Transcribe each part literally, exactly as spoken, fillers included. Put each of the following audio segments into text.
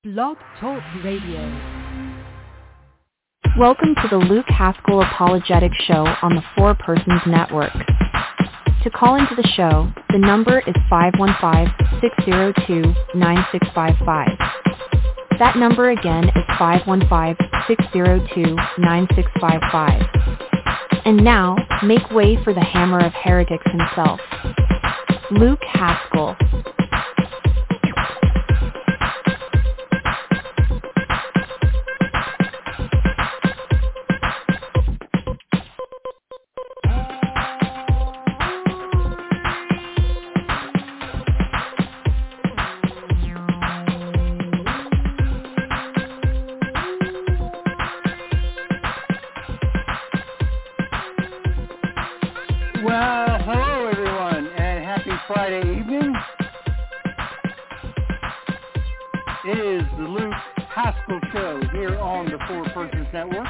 Blog Talk Radio. Welcome to the Luke Haskell Apologetic Show on the Four Persons Network. To call into the show, the number is five one five, six zero two, nine six five five. That number again is five one five, six zero two, nine six five five. And now, make way for the Hammer of Heretics himself, Luke Haskell. Well, hello everyone, and happy Friday evening. It is the Luke Haskell Show here on the Four Persons Network.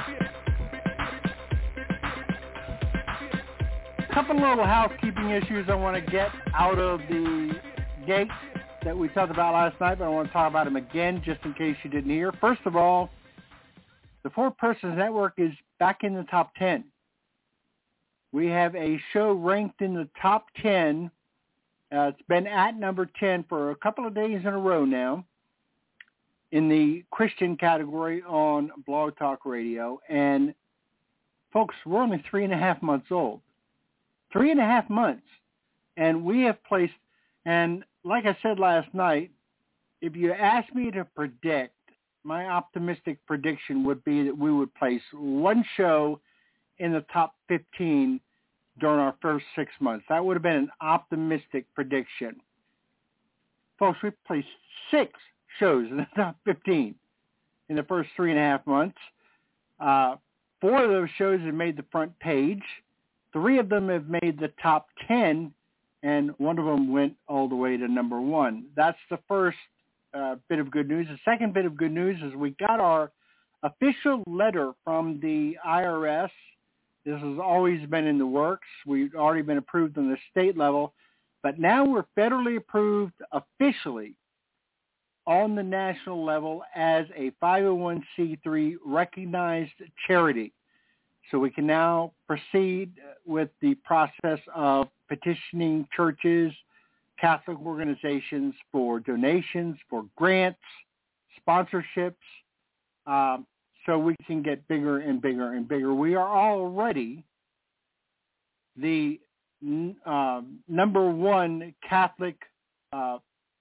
A couple little housekeeping issues I want to get out of the gate that we talked about last night, but I want to talk about them again just in case you didn't hear. First of all, the Four Persons Network is back in the top ten. We have a show ranked in the top ten. Uh, it's been at number ten for a couple of days in a row now in the Christian category on Blog Talk Radio. And, folks, we're only three and a half months old. Three and a half months. And we have placed, and like I said last night, if you asked me to predict, my optimistic prediction would be that we would place one show in the top fifteen during our first six months. That would have been an optimistic prediction. Folks, we placed six shows in the top fifteen in the first three and a half months. Uh, four of those shows have made the front page. Three of them have made the top ten, and one of them went all the way to number one. That's the first uh, bit of good news. The second bit of good news is we got our official letter from the I R S. This has always been in the works. We've already been approved on the state level, but now we're federally approved officially on the national level as a five oh one c three recognized charity. So we can now proceed with the process of petitioning churches, Catholic organizations for donations, for grants, sponsorships, um, so we can get bigger and bigger and bigger. We are already the uh, number one Catholic uh,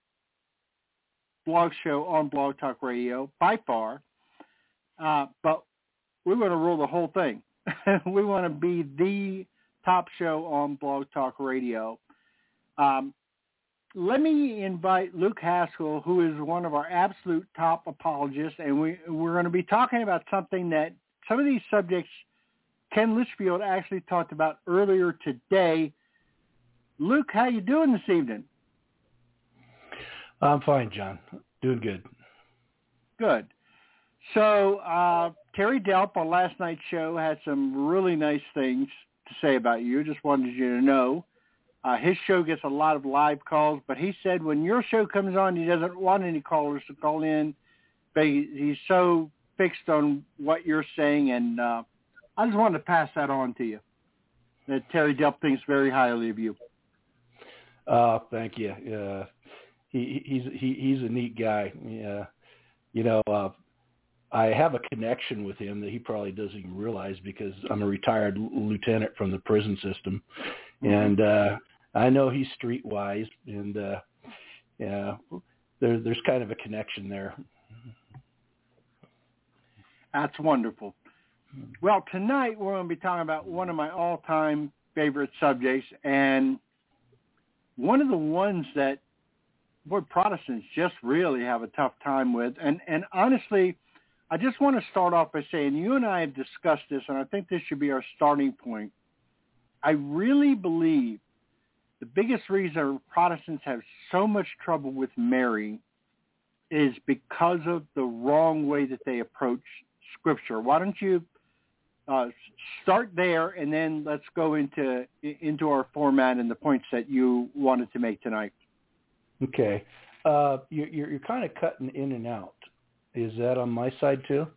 blog show on Blog Talk Radio by far, uh, but we want to rule the whole thing. We want to be the top show on Blog Talk Radio. Um, Let me invite Luke Haskell, who is one of our absolute top apologists, and we, we're going to be talking about something that some of these subjects Ken Litchfield actually talked about earlier today. Luke, how you doing this evening? I'm fine, John. Doing good. Good. So uh, Terry Delp on last night's show had some really nice things to say about you. Just wanted you to know. Uh, his show gets a lot of live calls, but he said when your show comes on, he doesn't want any callers to call in, but he, he's so fixed on what you're saying, and uh, I just wanted to pass that on to you, that Terry Delp thinks very highly of you. Uh, thank you. Uh, he, he's he, he's a neat guy. Yeah, you know, uh, I have a connection with him that he probably doesn't even realize because I'm a retired lieutenant from the prison system, mm-hmm. and uh, I know he's streetwise, and uh, yeah, there, there's kind of a connection there. That's wonderful. Well, tonight we're going to be talking about one of my all-time favorite subjects, and one of the ones that boy, Protestants just really have a tough time with. And, and honestly, I just want to start off by saying you and I have discussed this, and I think this should be our starting point. I really believe the biggest reason Protestants have so much trouble with Mary is because of the wrong way that they approach Scripture. Why don't you uh, start there, and then let's go into into our format and the points that you wanted to make tonight. Okay. Uh, you're, you're kind of cutting in and out. Is that on my side too?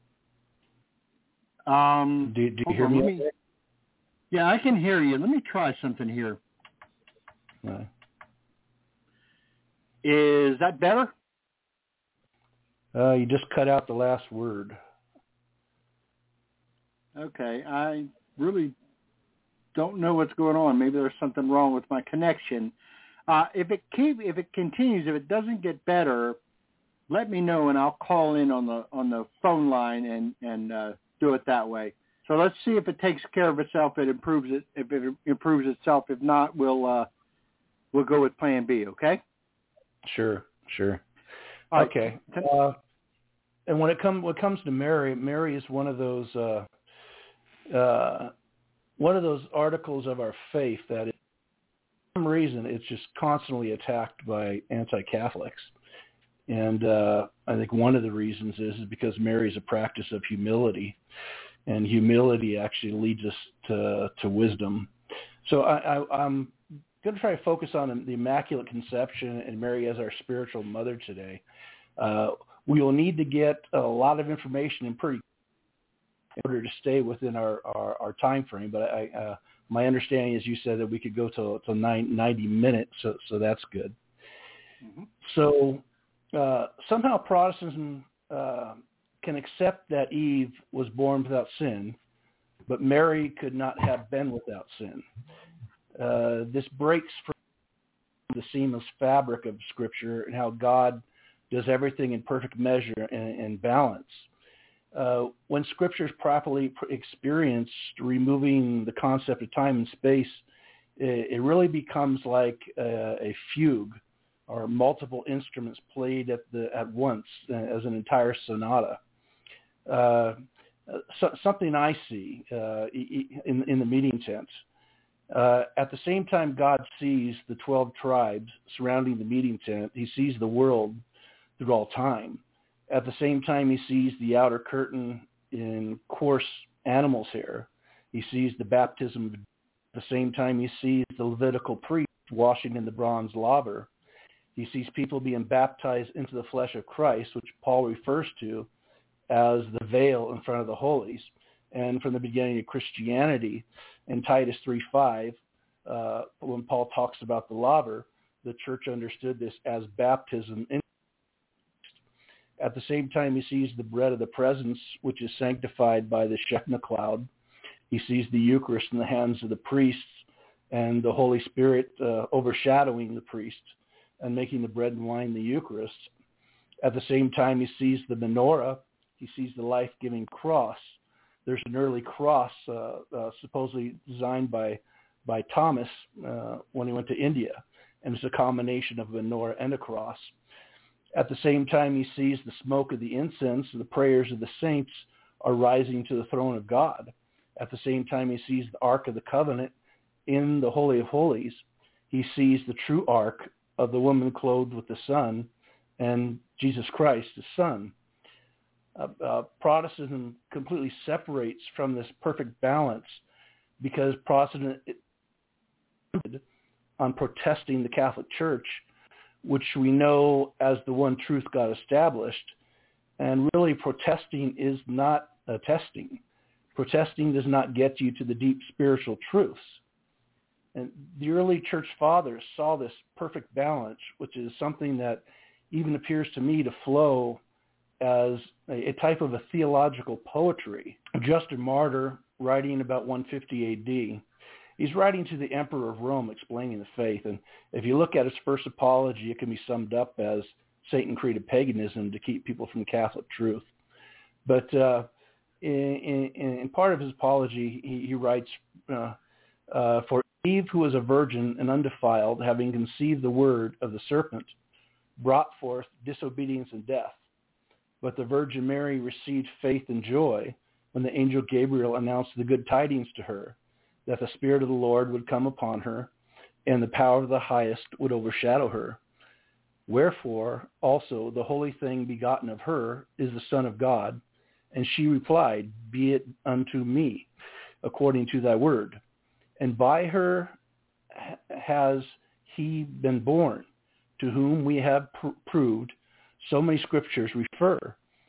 Um, do, do you hear on, me? me yeah, I can hear you. Let me try something here. Uh, Is that better? uh, you just cut out the last word. Okay, I really don't know what's going on. Maybe there's something wrong with my connection. Uh, if it keep, if it continues, if it doesn't get better, let me know and I'll call in on the on the phone line and and uh, do it that way. So let's see if it takes care of itself. It improves it. If it improves itself, if not, we'll uh, we'll go with Plan B. Okay. Sure. Sure. All okay. Right. Uh, and when it comes when it comes to Mary, Mary is one of those. Uh, Uh, one of those articles of our faith that, is, for some reason, it's just constantly attacked by anti-Catholics. And uh, I think one of the reasons is, is because Mary is a practice of humility, and humility actually leads us to, to wisdom. So I, I, I'm going to try to focus on the Immaculate Conception and Mary as our spiritual mother today. Uh, we will need to get a lot of information in pretty in order to stay within our, our, our time frame. But I, uh, my understanding is you said that we could go to, to nine, ninety minutes, so, so that's good. Mm-hmm. So uh, somehow Protestantism uh, can accept that Eve was born without sin, but Mary could not have been without sin. Uh, this breaks from the seamless fabric of Scripture and how God does everything in perfect measure and, and balance. Uh, when Scripture is properly experienced, removing the concept of time and space, it, it really becomes like a, a fugue or multiple instruments played at the at once as an entire sonata. Uh, so, something I see uh, in, in the meeting tent. Uh, at the same time God sees the twelve tribes surrounding the meeting tent, he sees the world through all time. At the same time, he sees the outer curtain in coarse animal's hair. He sees the baptism. At the same time, he sees the Levitical priest washing in the bronze laver. He sees people being baptized into the flesh of Christ, which Paul refers to as the veil in front of the holies. And from the beginning of Christianity, in Titus three five, uh, when Paul talks about the laver, the church understood this as baptism in At the same time, he sees the bread of the presence, which is sanctified by the Shekinah cloud. He sees the Eucharist in the hands of the priests and the Holy Spirit uh, overshadowing the priests and making the bread and wine the Eucharist. At the same time, he sees the menorah. He sees the life-giving cross. There's an early cross uh, uh, supposedly designed by, by Thomas uh, when he went to India, and it's a combination of a menorah and a cross. At the same time, he sees the smoke of the incense and the prayers of the saints are rising to the throne of God. At the same time, he sees the Ark of the Covenant in the Holy of Holies. He sees the true Ark of the woman clothed with the sun and Jesus Christ, the Son. Uh, uh, Protestantism completely separates from this perfect balance because Protestant on protesting the Catholic Church, which we know as the one truth God established. And really, protesting is not a testing. Protesting does not get you to the deep spiritual truths. And the early church fathers saw this perfect balance, which is something that even appears to me to flow as a, a type of a theological poetry. Justin Martyr, writing about one fifty A D, he's writing to the Emperor of Rome explaining the faith. And if you look at his first apology, it can be summed up as Satan created paganism to keep people from Catholic truth. But uh, in, in, in part of his apology, he, he writes, uh, uh, for Eve, who was a virgin and undefiled, having conceived the word of the serpent, brought forth disobedience and death. But the Virgin Mary received faith and joy when the angel Gabriel announced the good tidings to her, that the Spirit of the Lord would come upon her, and the power of the highest would overshadow her. Wherefore also the holy thing begotten of her is the Son of God. And she replied, be it unto me, according to thy word. And by her has he been born, to whom we have pr- proved so many scriptures refer,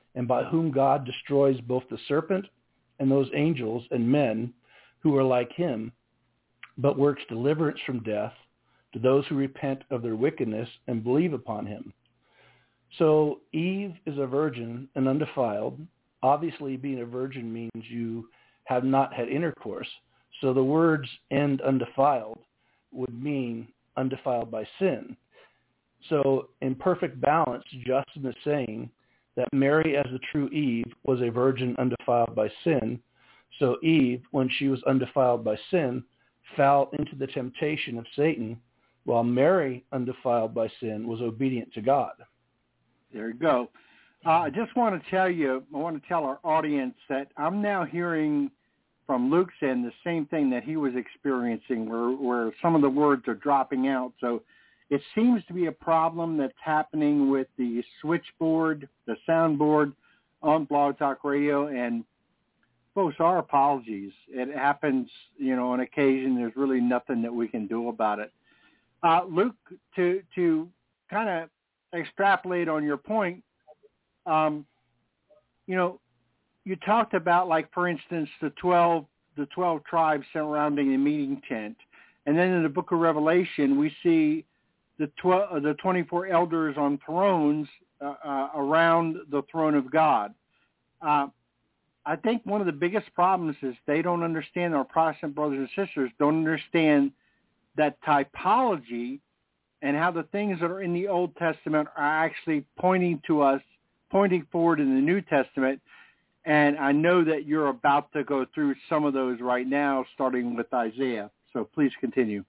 and by whom God destroys both the serpent and those angels and men who are like him, but works deliverance from death to those who repent of their wickedness and believe upon him. So Eve is a virgin and undefiled. Obviously, being a virgin means you have not had intercourse. So the words "and undefiled" would mean undefiled by sin. So in perfect balance, Justin is saying that Mary, as the true Eve, was a virgin undefiled by sin. So Eve, when she was undefiled by sin, fell into the temptation of Satan, while Mary, undefiled by sin, was obedient to God. There you go. Uh, I just want to tell you, I want to tell our audience that I'm now hearing from Luke's end the same thing that he was experiencing, where, where some of the words are dropping out. So it seems to be a problem that's happening with the switchboard, the soundboard on Blog Talk Radio, and folks, our apologies. It happens, you know, on occasion. There's really nothing that we can do about it. Uh, Luke, to to kind of extrapolate on your point, um, you know, you talked about, like, for instance, the twelve the twelve tribes surrounding the meeting tent, and then in the Book of Revelation we see the twelve the twenty-four elders on thrones uh, uh, around the throne of God. Uh, I think one of the biggest problems is they don't understand, our Protestant brothers and sisters don't understand that typology and how the things that are in the Old Testament are actually pointing to us, pointing forward in the New Testament. And I know that you're about to go through some of those right now, starting with Isaiah. So please continue.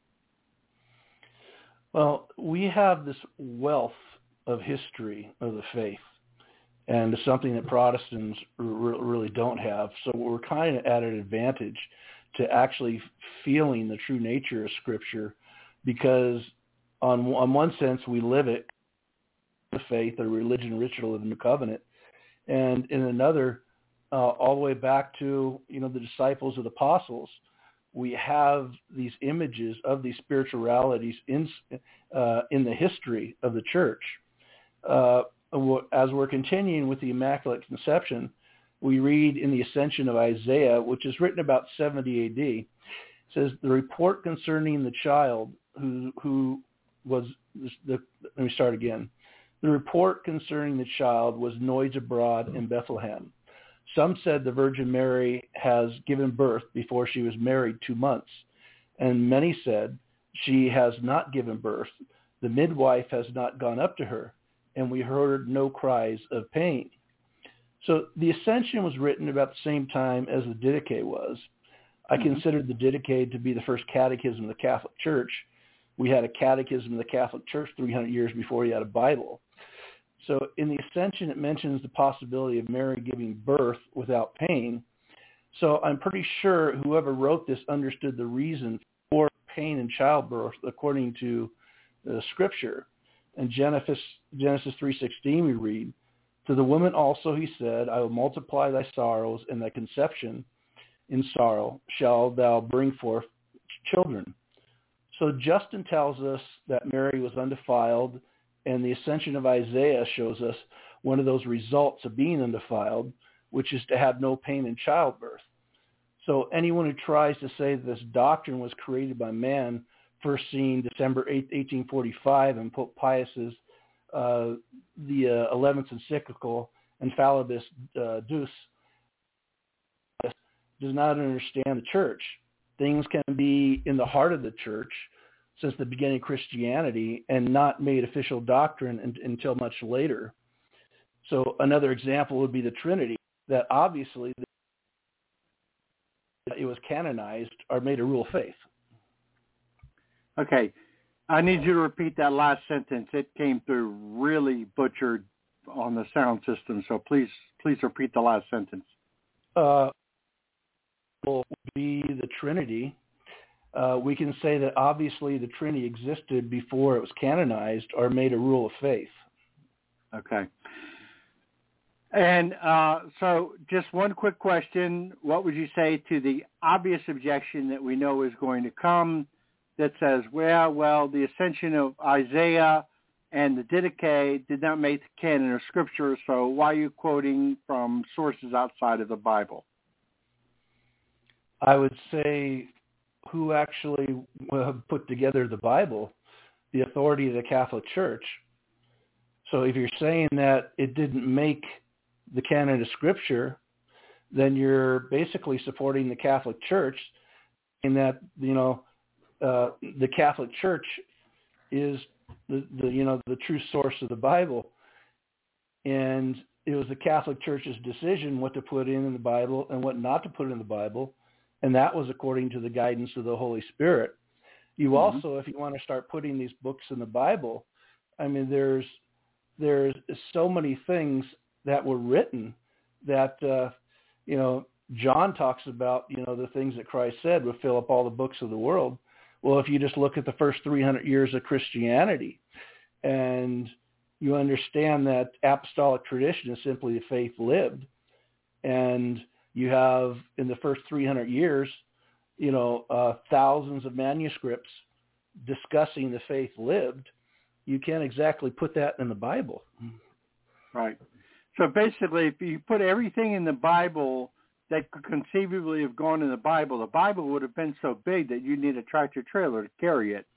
Well, we have this wealth of history of the faith, and it's something that Protestants r- really don't have. So we're kind of at an advantage to actually feeling the true nature of Scripture, because on, on one sense we live it, the faith, the religion, ritual of the New Covenant, and in another, uh, all the way back to, you know, the disciples of the apostles, we have these images of these spiritualities in uh, in the history of the church. Uh, as we're continuing with the Immaculate Conception, we read in the Ascension of Isaiah, which is written about seventy A D, it says, "The report concerning the child who who was the, let me start again. The report concerning the child was noised abroad in Bethlehem. Some said the Virgin Mary has given birth before she was married two months, and many said she has not given birth. The midwife has not gone up to her, and we heard no cries of pain." So the Ascension was written about the same time as the Didache was. I mm-hmm. considered the Didache to be the first catechism of the Catholic Church. We had a catechism of the Catholic Church three hundred years before we had a Bible. So in the Ascension, it mentions the possibility of Mary giving birth without pain. So I'm pretty sure whoever wrote this understood the reason for pain in childbirth according to the Scripture. In Genesis, Genesis three sixteen we read, "To the woman also he said, I will multiply thy sorrows, and thy conception in sorrow shall thou bring forth children." So Justin tells us that Mary was undefiled, and the Ascension of Isaiah shows us one of those results of being undefiled, which is to have no pain in childbirth. So anyone who tries to say that this doctrine was created by man, first seen December eighth, eighteen forty-five, in Pope Pius's uh, the uh, eleventh encyclical, Infallibus uh, Deus, does not understand the church. Things can be in the heart of the church since the beginning of Christianity and not made official doctrine in, until much later. So another example would be the Trinity, that obviously it was canonized or made a rule of faith. Okay. I need you to repeat that last sentence. It came through really butchered on the sound system, so please please repeat the last sentence. Uh, will be the Trinity. Uh, we can say that obviously the Trinity existed before it was canonized or made a rule of faith. Okay. And uh, so just one quick question. What would you say to the obvious objection that we know is going to come that says, well, well, the Ascension of Isaiah and the Didache did not make the canon of Scripture, so why are you quoting from sources outside of the Bible? I would say who actually put together the Bible, the authority of the Catholic Church. So if you're saying that it didn't make the canon of Scripture, then you're basically supporting the Catholic Church in that, you know, uh, the Catholic Church is the, the, you know, the true source of the Bible. And it was the Catholic Church's decision what to put in, in the Bible and what not to put in the Bible. And that was according to the guidance of the Holy Spirit. You mm-hmm. also, if you want to start putting these books in the Bible, I mean, there's, there's so many things that were written that, uh, you know, John talks about, you know, the things that Christ said would fill up all the books of the world. Well, if you just look at the first three hundred years of Christianity and you understand that apostolic tradition is simply the faith lived, and you have in the first three hundred years, you know, uh, thousands of manuscripts discussing the faith lived, you can't exactly put that in the Bible. Right. So basically, if you put everything in the Bible that could conceivably have gone in the Bible, the Bible would have been so big that you need a tractor trailer to carry it.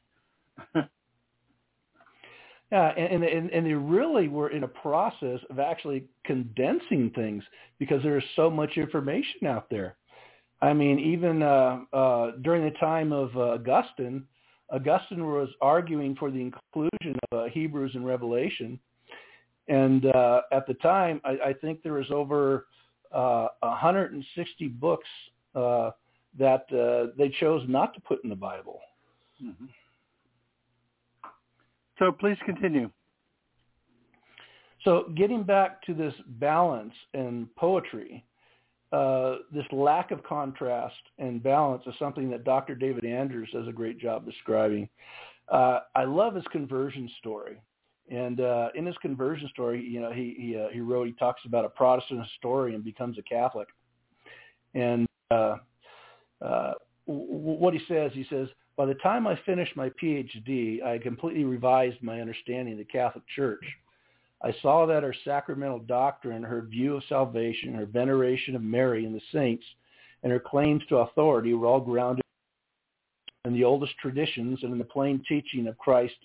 Yeah, and, and and they really were in a process of actually condensing things because there's so much information out there. I mean, even uh, uh, during the time of uh, Augustine, Augustine was arguing for the inclusion of uh, Hebrews and Revelation. And uh, at the time, I, I think there was over uh, one hundred sixty books uh, that uh, they chose not to put in the Bible. Mm-hmm. So please continue. So getting back to this balance in poetry, uh, this lack of contrast and balance is something that Doctor David Andrews does a great job describing. Uh, I love his conversion story. And uh, in his conversion story, you know, he he, uh, he wrote, he talks about a Protestant historian becomes a Catholic. And uh, uh, w- what he says, he says, by the time I finished my P H D, I completely revised my understanding of the Catholic Church. I saw that her sacramental doctrine, her view of salvation, her veneration of Mary and the saints, and her claims to authority were all grounded in the oldest traditions and in the plain teaching of Christ.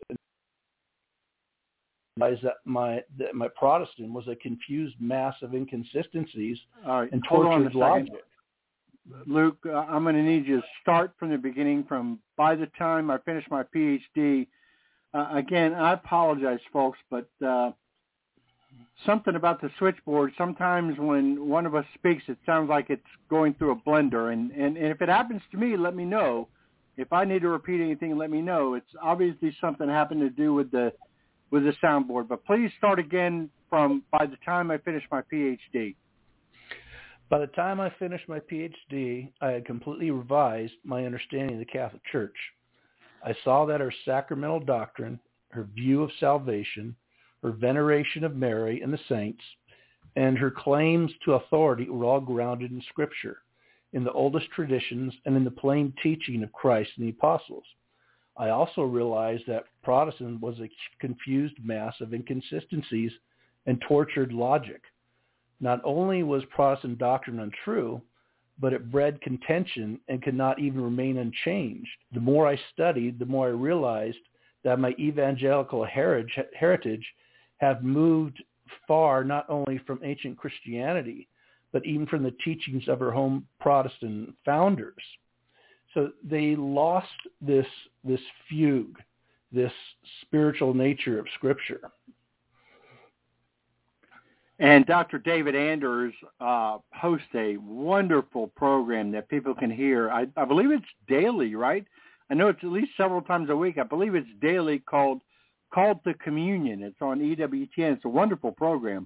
That my that my Protestant was a confused mass of inconsistencies All right, and hold on a tortured logic. Luke, uh, I'm going to need you to start from the beginning. From by the time I finish my P H D, uh, again, I apologize, folks, but uh, something about the switchboard. Sometimes when one of us speaks, it sounds like it's going through a blender, and, and, and if it happens to me, let me know. If I need to repeat anything, let me know. It's obviously something happened to do with the with the soundboard. But please start again from by the time I finish my P H D. By the time I finished my P H D, I had completely revised my understanding of the Catholic Church. I saw that her sacramental doctrine, her view of salvation, her veneration of Mary and the saints, and her claims to authority were all grounded in Scripture, in the oldest traditions, and in the plain teaching of Christ and the apostles. I also realized that Protestant was a confused mass of inconsistencies and tortured logic. Not only was Protestant doctrine untrue, but it bred contention and could not even remain unchanged. The more I studied, the more I realized that my evangelical heritage had moved far not only from ancient Christianity, but even from the teachings of her home Protestant founders. So they lost this this fugue, this spiritual nature of Scripture. And Doctor David Anders uh, hosts a wonderful program that people can hear. I, I believe it's daily, right? I know it's at least several times a week. I believe it's daily called Called to Communion. It's on E W T N. It's a wonderful program.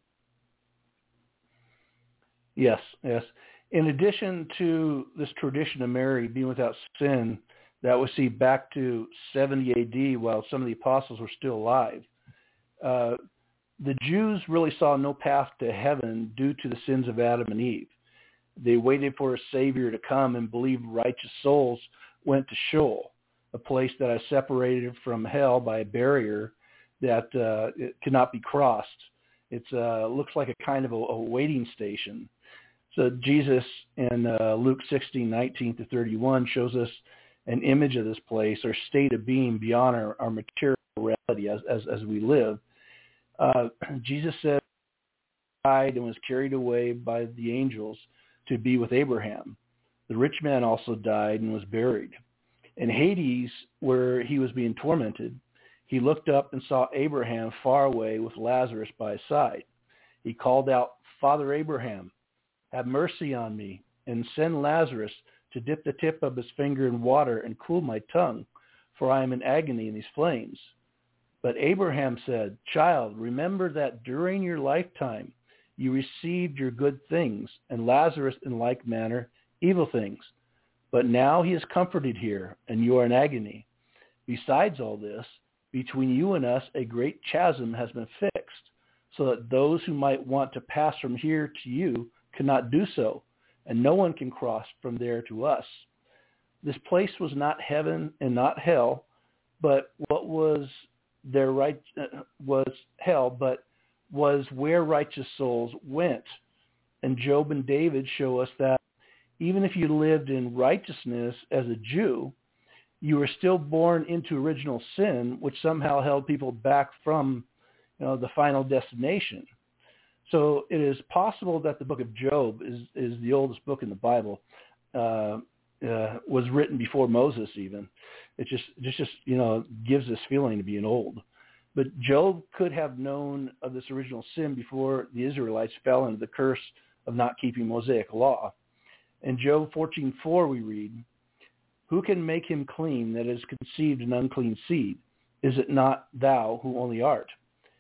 Yes, yes. In addition to this tradition of Mary being without sin, that was see back to seventy A D while some of the apostles were still alive. Uh, the Jews really saw no path to heaven due to the sins of Adam and Eve. They waited for a Savior to come and believed righteous souls went to Sheol, a place that is separated from hell by a barrier that uh, it cannot be crossed. It uh, looks like a kind of a, a waiting station. So Jesus in uh, Luke sixteen, nineteen to thirty-one shows us an image of this place, or state of being beyond our, our material reality as, as, as we live. Uh, Jesus said he died and was carried away by the angels to be with Abraham. The rich man also died and was buried. In Hades, where he was being tormented, he looked up and saw Abraham far away with Lazarus by his side. He called out, "Father Abraham, have mercy on me, and send Lazarus to dip the tip of his finger in water and cool my tongue, for I am in agony in these flames." But Abraham said, "Child, remember that during your lifetime you received your good things, and Lazarus in like manner evil things. But now he is comforted here, and you are in agony. Besides all this, between you and us a great chasm has been fixed, so that those who might want to pass from here to you cannot do so, and no one can cross from there to us. This place was not heaven and not hell, but what was their right uh, was hell, but was where righteous souls went." And Job and David show us that even if you lived in righteousness as a Jew, you were still born into original sin, which somehow held people back from, you know, the final destination. So it is possible that the book of Job is, is the oldest book in the Bible, uh, uh, was written before Moses even. It just, just, just, you know, gives this feeling of being old. But Job could have known of this original sin before the Israelites fell into the curse of not keeping Mosaic law. In Job fourteen four we read, "Who can make him clean that is conceived an unclean seed? Is it not thou who only art?"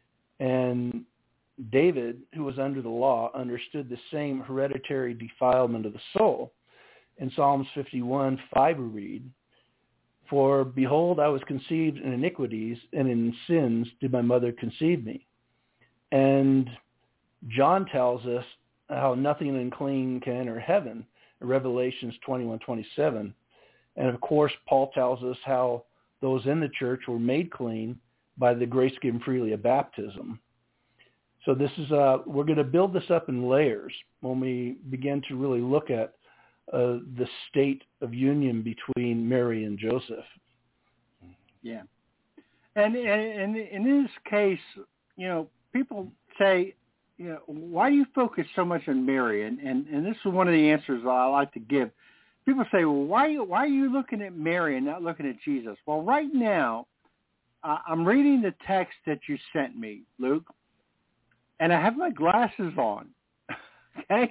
And David, who was under the law, understood the same hereditary defilement of the soul. In Psalms fifty-one five we read, "For behold, I was conceived in iniquities, and in sins did my mother conceive me." And John tells us how nothing unclean can enter heaven, in Revelations twenty-one twenty-seven. And of course, Paul tells us how those in the church were made clean by the grace given freely of baptism. So this is, uh, we're going to build this up in layers when we begin to really look at uh, the state of union between Mary and Joseph. Yeah. And, and, and in this case, you know, people say, you know, why do you focus so much on Mary? And, and, and this is one of the answers I like to give. People say, well, why, why are you looking at Mary and not looking at Jesus? Well, right now, uh, I'm reading the text that you sent me, Luke, and I have my glasses on, okay?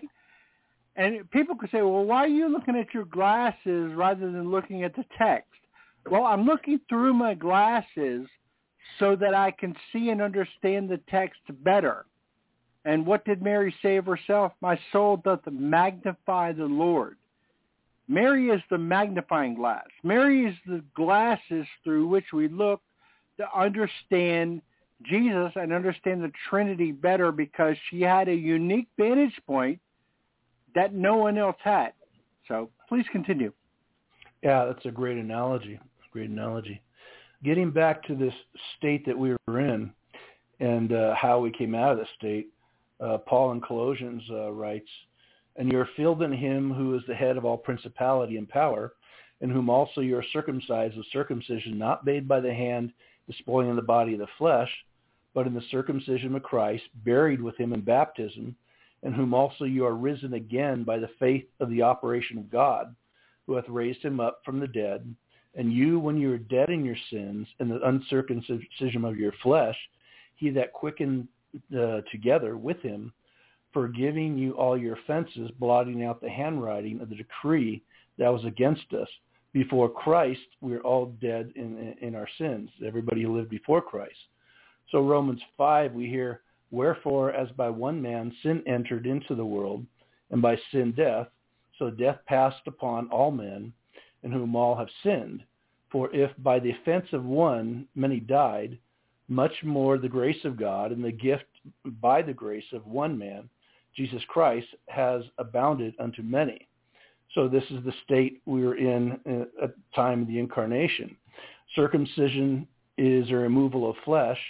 And people could say, well, why are you looking at your glasses rather than looking at the text? Well, I'm looking through my glasses so that I can see and understand the text better. And what did Mary say of herself? "My soul doth magnify the Lord." Mary is the magnifying glass. Mary is the glasses through which we look to understand Jesus and understand the Trinity better, because she had a unique vantage point that no one else had. So please continue. Yeah, that's a great analogy. Great analogy. Getting back to this state that we were in and uh, how we came out of the state, uh, Paul in Colossians uh, writes, "And you are filled in him who is the head of all principality and power, in whom also you are circumcised with circumcision not made by the hand, despoiling the body of the flesh, but in the circumcision of Christ, buried with him in baptism, in whom also you are risen again by the faith of the operation of God, who hath raised him up from the dead. And you, when you were dead in your sins and the uncircumcision of your flesh, he that quickened uh, together with him, forgiving you all your offenses, blotting out the handwriting of the decree that was against us. Before Christ, we are all dead in, in, in our sins, everybody who lived before Christ." So Romans five, we hear, "Wherefore, as by one man sin entered into the world, and by sin death, so death passed upon all men, in whom all have sinned. For if by the offense of one many died, much more the grace of God and the gift by the grace of one man, Jesus Christ, has abounded unto many." So this is the state we were in at the time of the incarnation. Circumcision is a removal of flesh,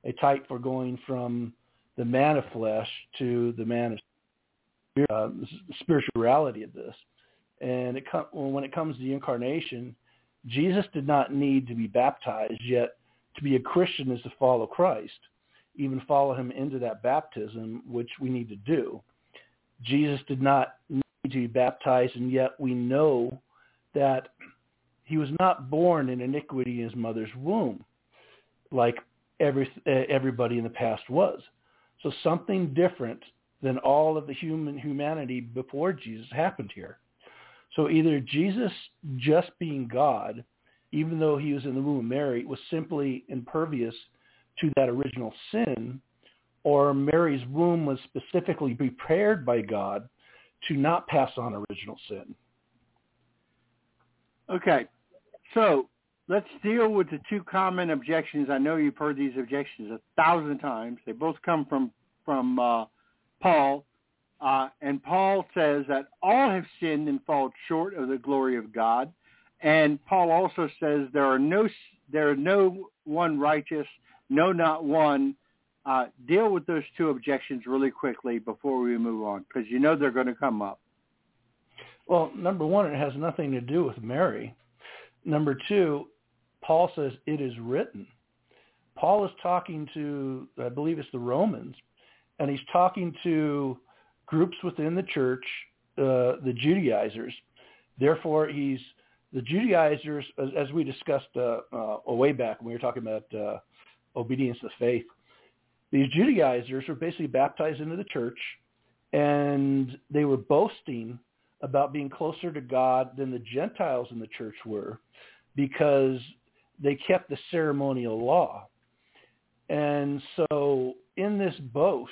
a type for going from the man of flesh to the man of spirit, uh, the spirituality of this. And it com- when it comes to the incarnation, Jesus did not need to be baptized, yet to be a Christian is to follow Christ, even follow him into that baptism, which we need to do. Jesus did not need to be baptized, and yet we know that he was not born in iniquity in his mother's womb, like every everybody in the past was. So something different than all of the human humanity before Jesus happened here. So either Jesus, just being God, even though he was in the womb of Mary, was simply impervious to that original sin, or Mary's womb was specifically prepared by God to not pass on original sin. Okay, so let's deal with the two common objections. I know you've heard these objections a thousand times. They both come from, from uh, Paul. Uh, and Paul says that all have sinned and fall short of the glory of God. And Paul also says there are no there are no one righteous, no, not one. Uh, deal with those two objections really quickly before we move on, because you know they're going to come up. Well, number one, it has nothing to do with Mary. Number two, Paul says it is written. Paul is talking to, I believe it's the Romans, and he's talking to groups within the church, uh, the Judaizers. Therefore, he's the Judaizers, as, as we discussed uh, uh, way back when we were talking about uh, obedience to faith. These Judaizers were basically baptized into the church, and they were boasting about being closer to God than the Gentiles in the church were, because they kept the ceremonial law. And so in this boast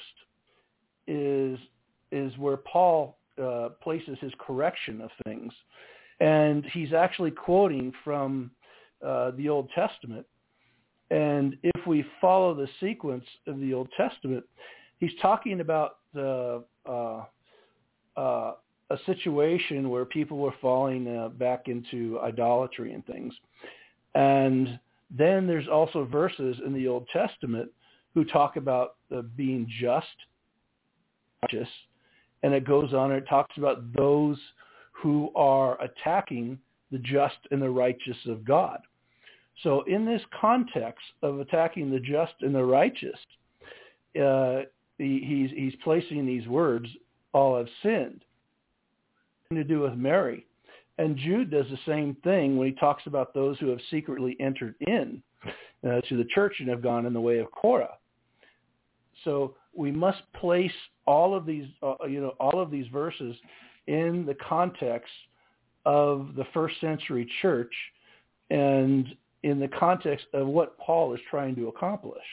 is is where Paul uh, places his correction of things. And he's actually quoting from uh, the Old Testament. And if we follow the sequence of the Old Testament, he's talking about the, uh, uh, a situation where people were falling uh, back into idolatry and things. And then there's also verses in the Old Testament who talk about uh, being just, righteous, and it goes on and it talks about those who are attacking the just and the righteous of God. So in this context of attacking the just and the righteous, uh, he, he's, he's placing these words, all have sinned, to do with Mary. And Jude does the same thing when he talks about those who have secretly entered in uh, to the church and have gone in the way of Korah. So we must place all of these, uh, you know, all of these verses in the context of the first century church and in the context of what Paul is trying to accomplish.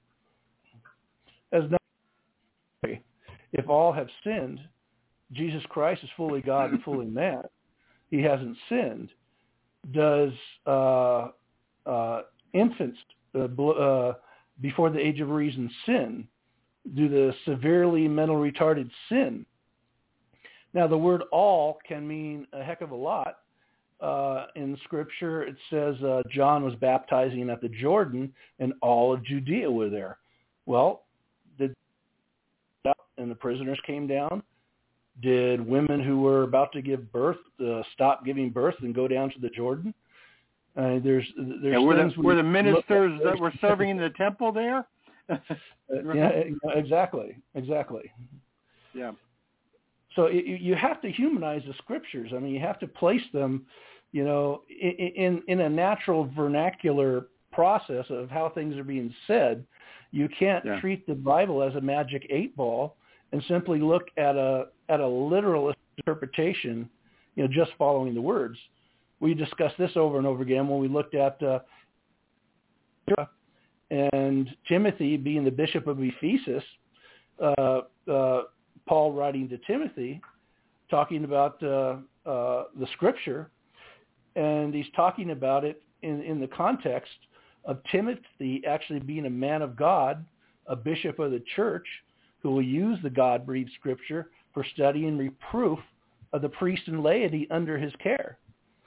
As not, if all have sinned, Jesus Christ is fully God and fully man. He hasn't sinned. Does uh, uh, infants uh, uh, before the age of reason sin? Do the severely mental retarded sin? Now, the word all can mean a heck of a lot. Uh, in Scripture, it says uh, John was baptizing at the Jordan, and all of Judea were there. Well, did and the prisoners came down? Did women who were about to give birth uh, stop giving birth and go down to the Jordan? Uh, there's there's yeah, were, things the, were the ministers at, that were serving in the temple there? uh, yeah, exactly, exactly. Yeah. So it, you have to humanize the Scriptures. I mean, you have to place them, you know, in, in in a natural vernacular process of how things are being said. You can't yeah. treat the Bible as a magic eight ball and simply look at a at a literal interpretation, you know, just following the words. We discussed this over and over again when we looked at uh, and Timothy being the bishop of Ephesus, uh, uh, Paul writing to Timothy, talking about uh, uh, the Scripture, and he's talking about it in, in the context of Timothy actually being a man of God, a bishop of the church, who will use the God-breathed Scripture for study and reproof of the priest and laity under his care.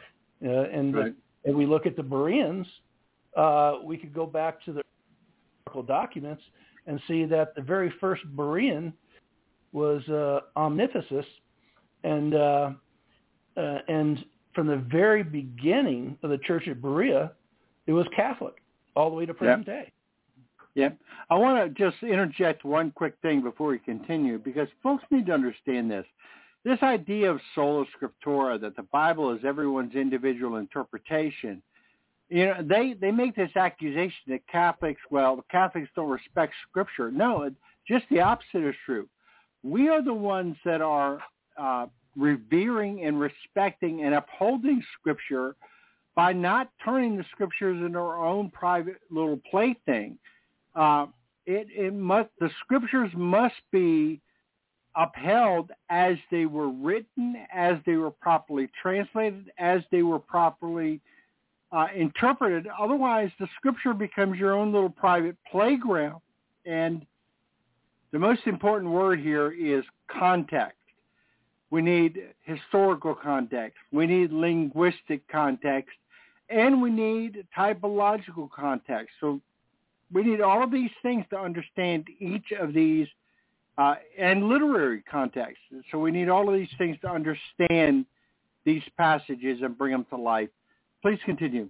Uh, and, right. the, and we look at the Bereans, uh, we could go back to the historical documents and see that the very first Berean was uh, omniphysis, and uh, uh, and from the very beginning of the church at Berea, it was Catholic all the way to present yep. day. Yep. I want to just interject one quick thing before we continue, because folks need to understand this. This idea of sola scriptura, that the Bible is everyone's individual interpretation, you know, they, they make this accusation that Catholics, well, the Catholics don't respect Scripture. No, just the opposite is true. We are the ones that are uh, revering and respecting and upholding Scripture by not turning the Scriptures into our own private little plaything. Uh, it, it must the Scriptures must be upheld as they were written, as they were properly translated, as they were properly uh, interpreted. Otherwise, the Scripture becomes your own little private playground. And the most important word here is context. We need historical context. We need linguistic context. And we need typological context. So we need all of these things to understand each of these, uh, and literary context. So we need all of these things to understand these passages and bring them to life. Please continue.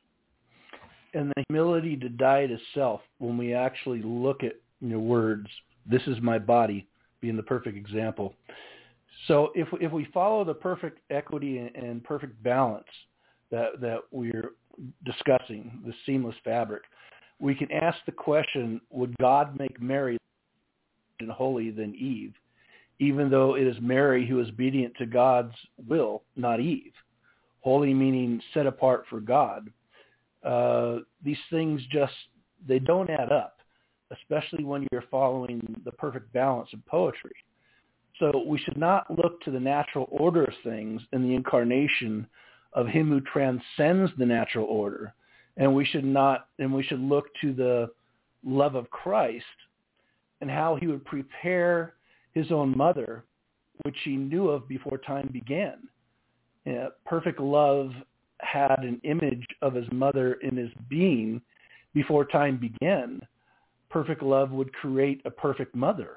And the humility to die to self when we actually look at, you know, words. This is my body, being the perfect example. So if if we follow the perfect equity and perfect balance that that we're discussing, the seamless fabric, we can ask the question: would God make Mary and holy than Eve, even though it is Mary who is obedient to God's will, not Eve? Holy meaning set apart for God. Uh, these things just, they don't add up, especially when you're following the perfect balance of poetry. So we should not look to the natural order of things in the incarnation of him who transcends the natural order. And we should not, and we should look to the love of Christ and how he would prepare his own mother, which he knew of before time began. Uh, perfect love had an image of his mother in his being before time began. Perfect love would create a perfect mother.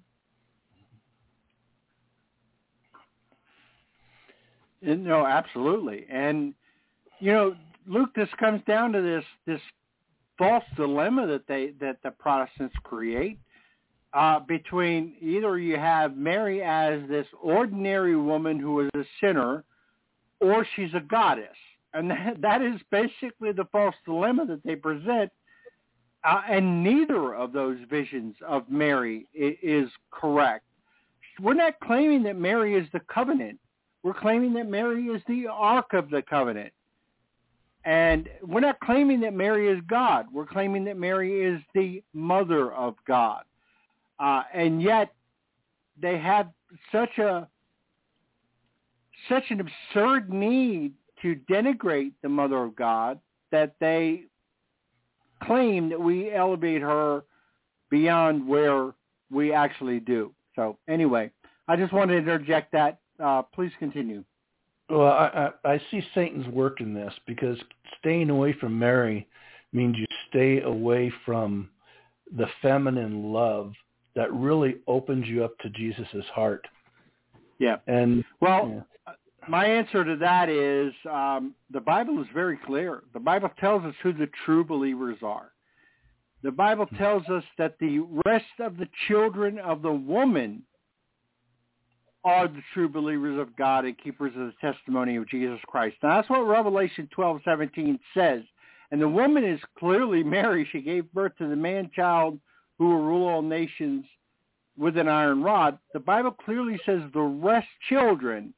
No, absolutely. And, you know, Luke, this comes down to this this false dilemma that they that the Protestants create uh, between either you have Mary as this ordinary woman who is a sinner, or she's a goddess. And that, that is basically the false dilemma that they present. Uh, and neither of those visions of Mary is, is correct. We're not claiming that Mary is the covenant. We're claiming that Mary is the Ark of the Covenant. And we're not claiming that Mary is God. We're claiming that Mary is the mother of God. Uh, and yet they have such a such an absurd need to denigrate the mother of God that they claim that we elevate her beyond where we actually do. So anyway, I just wanted to interject that. Uh, please continue. Well, I, I, I see Satan's work in this, because staying away from Mary means you stay away from the feminine love that really opens you up to Jesus's heart. Yeah. And well, yeah. My answer to that is um, the Bible is very clear. The Bible tells us who the true believers are. The Bible tells us that the rest of the children of the woman are the true believers of God and keepers of the testimony of Jesus Christ. Now, that's what Revelation twelve seventeen says. And the woman is clearly Mary. She gave birth to the man-child who will rule all nations with an iron rod. The Bible clearly says the rest children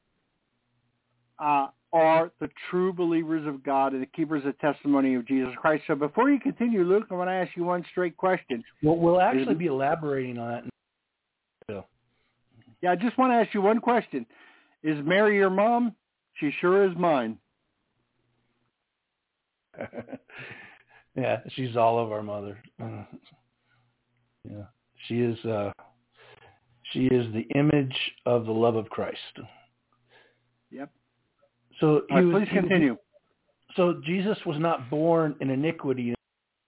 uh, are the true believers of God and the keepers of the testimony of Jesus Christ. So before you continue, Luke, I want to ask you one straight question. Well, we'll actually be elaborating on that. So. Yeah, I just want to ask you one question. Is Mary your mom? She sure is mine. Yeah, she's all of our mother. Uh, yeah, she is. Uh, she is the image of the love of Christ. Yep. So he right, was, please continue. He, so Jesus was not born in iniquity,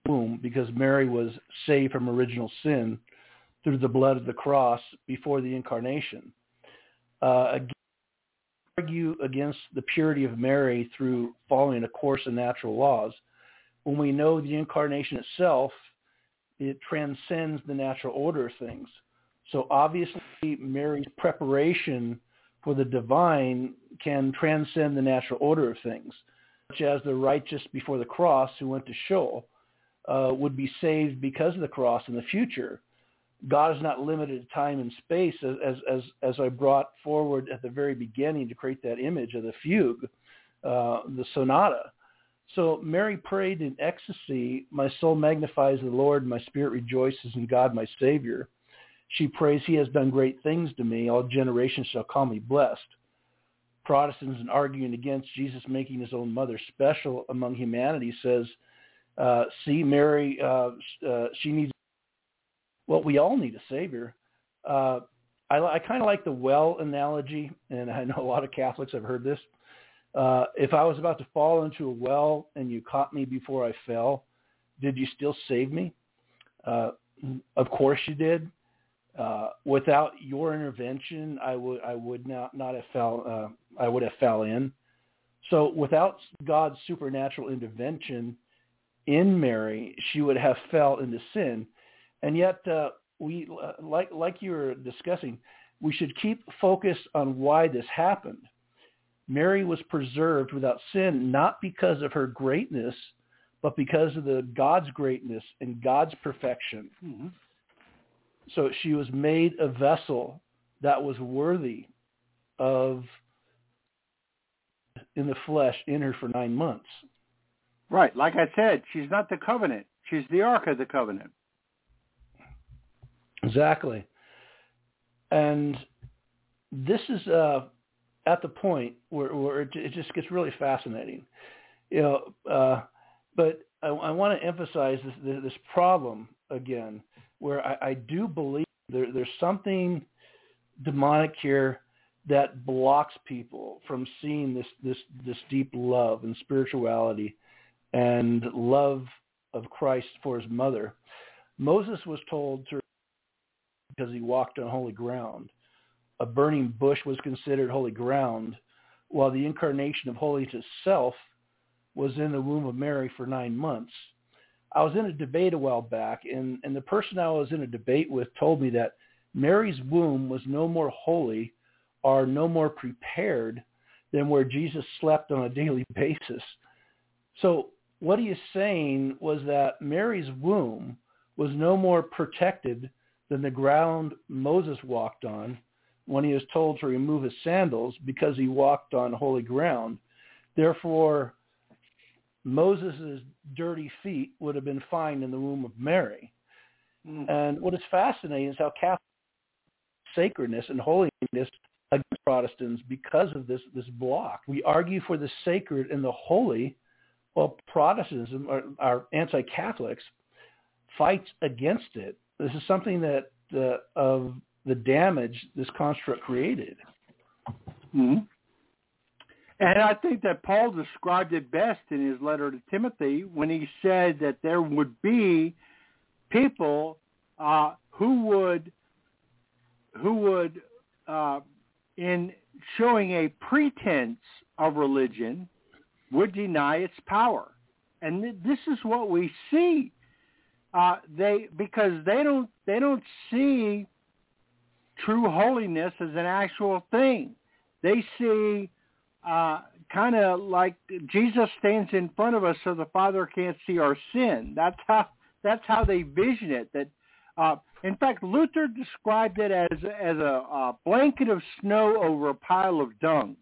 womb because Mary was saved from original sin through the blood of the cross before the incarnation. Uh, again, argue against the purity of Mary through following a course of natural laws when we know the incarnation itself, it transcends the natural order of things. So obviously Mary's preparation for the divine can transcend the natural order of things, such as the righteous before the cross who went to Sheol uh, would be saved because of the cross in the future. God is not limited to time and space, as, as, as I brought forward at the very beginning to create that image of the fugue, uh, the sonata. So Mary prayed in ecstasy, my soul magnifies the Lord, my spirit rejoices in God, my Savior. She prays, he has done great things to me, all generations shall call me blessed. Protestants, in arguing against Jesus making his own mother special among humanity, says, uh, see, Mary, uh, uh, she needs Well, we all need a Savior. Uh, I, I kind of like the well analogy, and I know a lot of Catholics have heard this. Uh, if I was about to fall into a well and you caught me before I fell, did you still save me? Uh, of course you did. Uh, without your intervention, I would I would not not have fell. Uh, I would have fell in. So without God's supernatural intervention in Mary, she would have fell into sin. And yet, uh, we uh, like like you were discussing, we should keep focus on why this happened. Mary was preserved without sin, not because of her greatness, but because of the God's greatness and God's perfection. Mm-hmm. So she was made a vessel that was worthy of, in the flesh, in her for nine months. Right. Like I said, she's not the covenant. She's the Ark of the Covenant. Exactly. And this is uh, at the point where, where it, it just gets really fascinating. You know, uh, but I, I want to emphasize this, this problem again, where I, I do believe there, there's something demonic here that blocks people from seeing this, this, this deep love and spirituality and love of Christ for his mother. Moses was told to, because he walked on holy ground. A burning bush was considered holy ground, while the incarnation of holiness itself was in the womb of Mary for nine months. I was in a debate a while back, and, and the person I was in a debate with told me that Mary's womb was no more holy or no more prepared than where Jesus slept on a daily basis. So what he is saying was that Mary's womb was no more protected than the ground Moses walked on when he was told to remove his sandals because he walked on holy ground. Therefore, Moses' dirty feet would have been fine in the womb of Mary. Mm. And what is fascinating is how Catholic sacredness and holiness against Protestants because of this, this block. We argue for the sacred and the holy, while Protestantism, or our anti-Catholics, fights against it. This is something that uh, of the damage this construct created. Mm-hmm. And I think that Paul described it best in his letter to Timothy when he said that there would be people uh, who would, who would, uh, in showing a pretense of religion, would deny its power. And th- this is what we see. Uh, they because they don't they don't see true holiness as an actual thing. They see uh, kind of like Jesus stands in front of us so the Father can't see our sin. That's how that's how they vision it. That uh, in fact, Luther described it as as a, a blanket of snow over a pile of dung.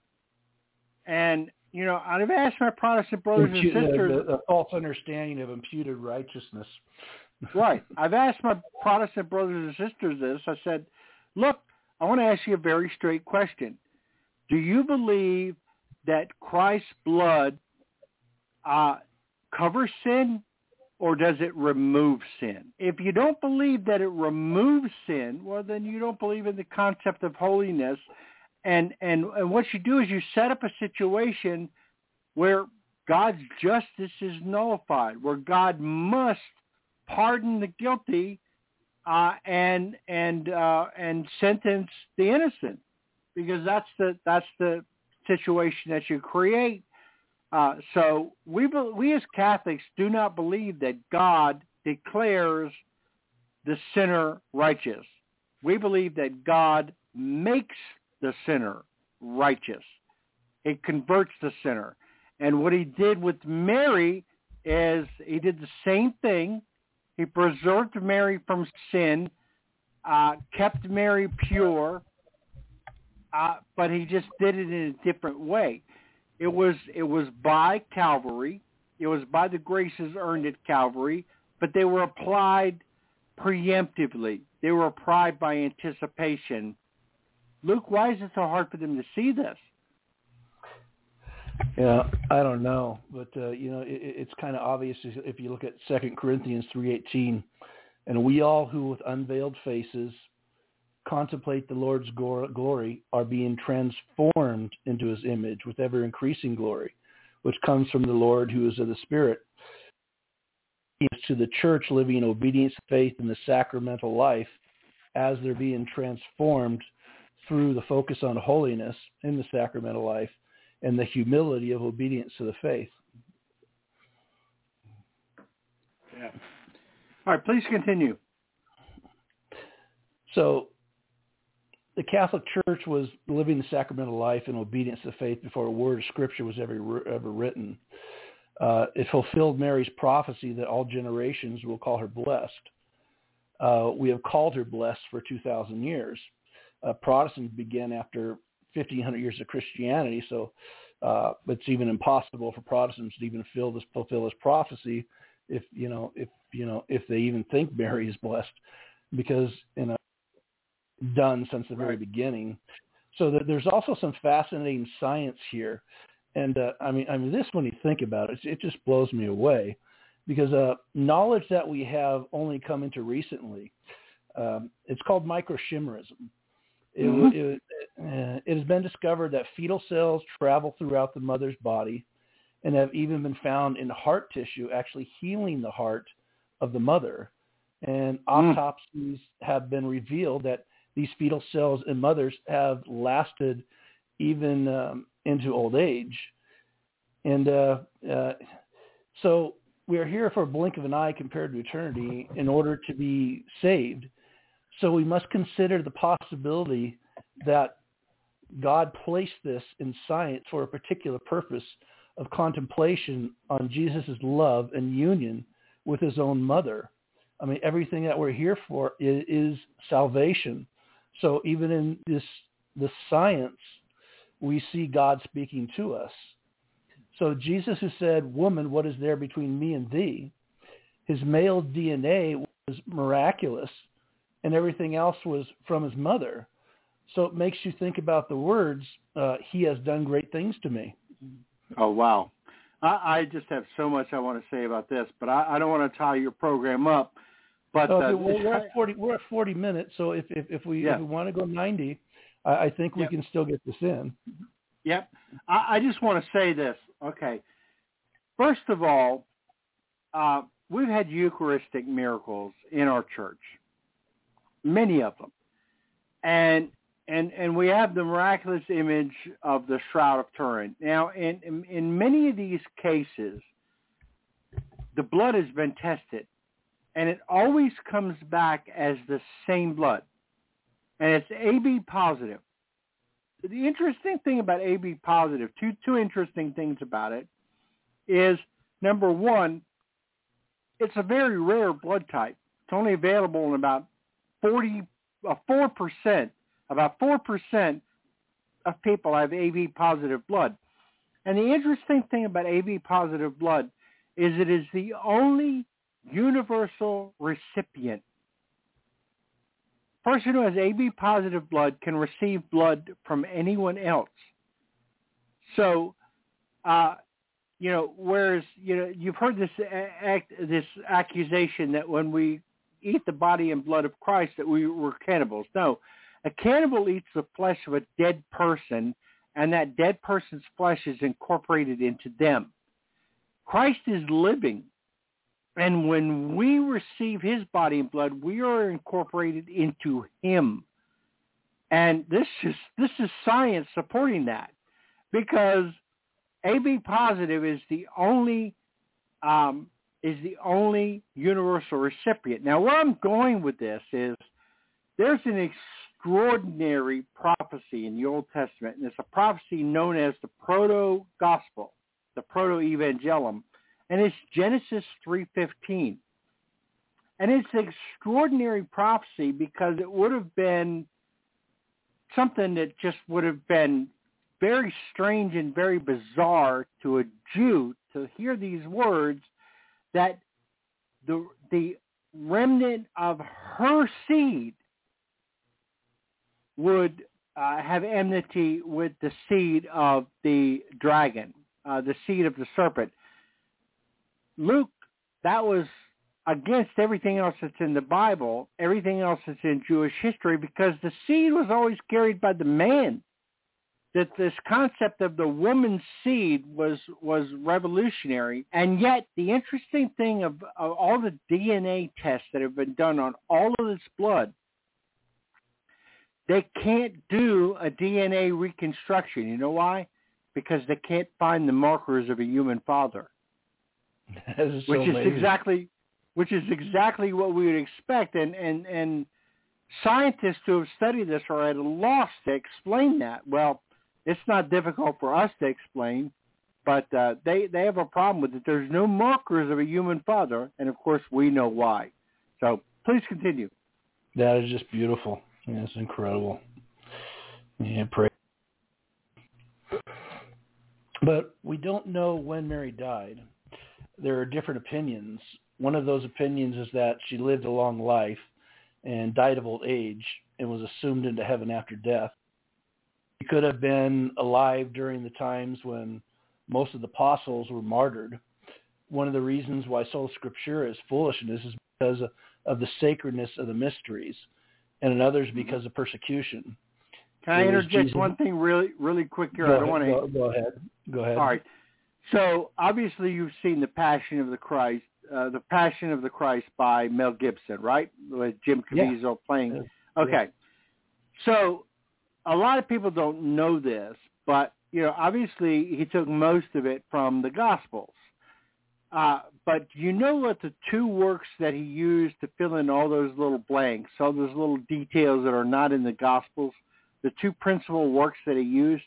And you know, I've asked my Protestant brothers and sisters... A false understanding of imputed righteousness. Right. I've asked my Protestant brothers and sisters this. I said, look, I want to ask you a very straight question. Do you believe that Christ's blood uh, covers sin, or does it remove sin? If you don't believe that it removes sin, well, then you don't believe in the concept of holiness. And, and and what you do is you set up a situation where God's justice is nullified, where God must pardon the guilty uh, and and uh, and sentence the innocent, because that's the that's the situation that you create. Uh, so we we as Catholics do not believe that God declares the sinner righteous. We believe that God makes the sinner righteous. It converts the sinner. And what he did with Mary is he did the same thing. He preserved Mary from sin, uh, kept Mary pure, uh, but he just did it in a different way. It was it was by Calvary. It was by the graces earned at Calvary, but they were applied preemptively. They were applied by anticipation. Luke, why is it so hard for them to see this? Yeah, I don't know, but uh, you know, it, it's kind of obvious if you look at Second Corinthians three eighteen, and we all who with unveiled faces contemplate the Lord's glory are being transformed into his image with ever increasing glory, which comes from the Lord who is of the Spirit. To the church living in obedience, faith, in the sacramental life, as they're being transformed through the focus on holiness in the sacramental life and the humility of obedience to the faith. Yeah. All right, please continue. So the Catholic Church was living the sacramental life in obedience to faith before a word of Scripture was ever ever written. Uh, it fulfilled Mary's prophecy that all generations will call her blessed. Uh, we have called her blessed for two thousand years. Uh, Protestants began after fifteen hundred years of Christianity, so uh, it's even impossible for Protestants to even fulfill this, fulfill this prophecy if you know if you know if they even think Mary is blessed, because you know done since the very right. beginning. So that there's also some fascinating science here. And uh, I mean, I mean, this when you think about it, it just blows me away, because uh, knowledge that we have only come into recently. Um, it's called microchimerism. It, mm-hmm. it, uh, it has been discovered that fetal cells travel throughout the mother's body, and have even been found in heart tissue, actually healing the heart of the mother. And autopsies mm. have been revealed that these fetal cells in mothers have lasted even um, into old age. And uh, uh, so we are here for a blink of an eye compared to eternity in order to be saved. So we must consider the possibility that God placed this in science for a particular purpose of contemplation on Jesus' love and union with his own mother. I mean, everything that we're here for is, is salvation. So even in this, this science, we see God speaking to us. So Jesus, who said, "Woman, what is there between me and thee?" His male D N A was miraculous, and everything else was from his mother. So it makes you think about the words, uh, "He has done great things to me." Oh, wow. I, I just have so much I want to say about this, but I, I don't want to tie your program up. But okay, uh, well, we're at forty. We're at forty minutes. So if if, if we yeah. if we want to go ninety, I, I think we yep. can still get this in. Yep. I, I just want to say this. Okay. First of all, uh, we've had Eucharistic miracles in our church, many of them, and and and we have the miraculous image of the Shroud of Turin. Now, in in, in many of these cases, the blood has been tested, and it always comes back as the same blood, and it's A B positive. The interesting thing about A B positive, two two interesting things about it, is number one, it's a very rare blood type. It's only available in about forty, uh, four percent. About four percent of people have A B positive blood. And the interesting thing about A B positive blood is it is the only universal recipient. A person who has A B positive blood can receive blood from anyone else. So, uh, you know, whereas, you know, you've heard this act, this accusation that when we eat the body and blood of Christ that we were cannibals. No, a cannibal eats the flesh of a dead person, and that dead person's flesh is incorporated into them. Christ is living. And when we receive his body and blood, we are incorporated into him. And this is this is science supporting that, because A B positive is the only um, is the only universal recipient. Now, where I'm going with this is there's an extraordinary prophecy in the Old Testament, and it's a prophecy known as the Proto-Gospel, the Proto-Evangelium, and it's Genesis three fifteen. And it's an extraordinary prophecy because it would have been something that just would have been very strange and very bizarre to a Jew to hear these words, that the the remnant of her seed would uh, have enmity with the seed of the dragon, uh, the seed of the serpent. Luke, that was against everything else that's in the Bible, everything else that's in Jewish history, because the seed was always carried by the man. That this concept of the woman's seed was was revolutionary. And yet the interesting thing of, of all the D N A tests that have been done on all of this blood, they can't do a D N A reconstruction. You know why? Because they can't find the markers of a human father. That is so which is amazing. exactly which is exactly what we would expect. And, and, and scientists who have studied this are at a loss to explain that. Well, it's not difficult for us to explain, but uh, they, they have a problem with it. There's no markers of a human father, and of course we know why. So please continue. That is just beautiful. Yeah, it's incredible. Yeah, pray. But we don't know when Mary died. There are different opinions. One of those opinions is that she lived a long life and died of old age and was assumed into heaven after death. She could have been alive during the times when most of the apostles were martyred. One of the reasons why Sola Scriptura is foolishness is because of the sacredness of the mysteries, and in others because of persecution. Can I interject Jesus... one thing really really quick here? Go I don't ahead, want to... go, go ahead. Go ahead. All right. So obviously you've seen The Passion of the Christ, uh, The Passion of the Christ by Mel Gibson, right? With Jim Caviezel yeah. playing. Yeah. Okay. So a lot of people don't know this, but, you know, obviously he took most of it from the Gospels. Uh, but you know what the two works that he used to fill in all those little blanks, all those little details that are not in the Gospels, the two principal works that he used?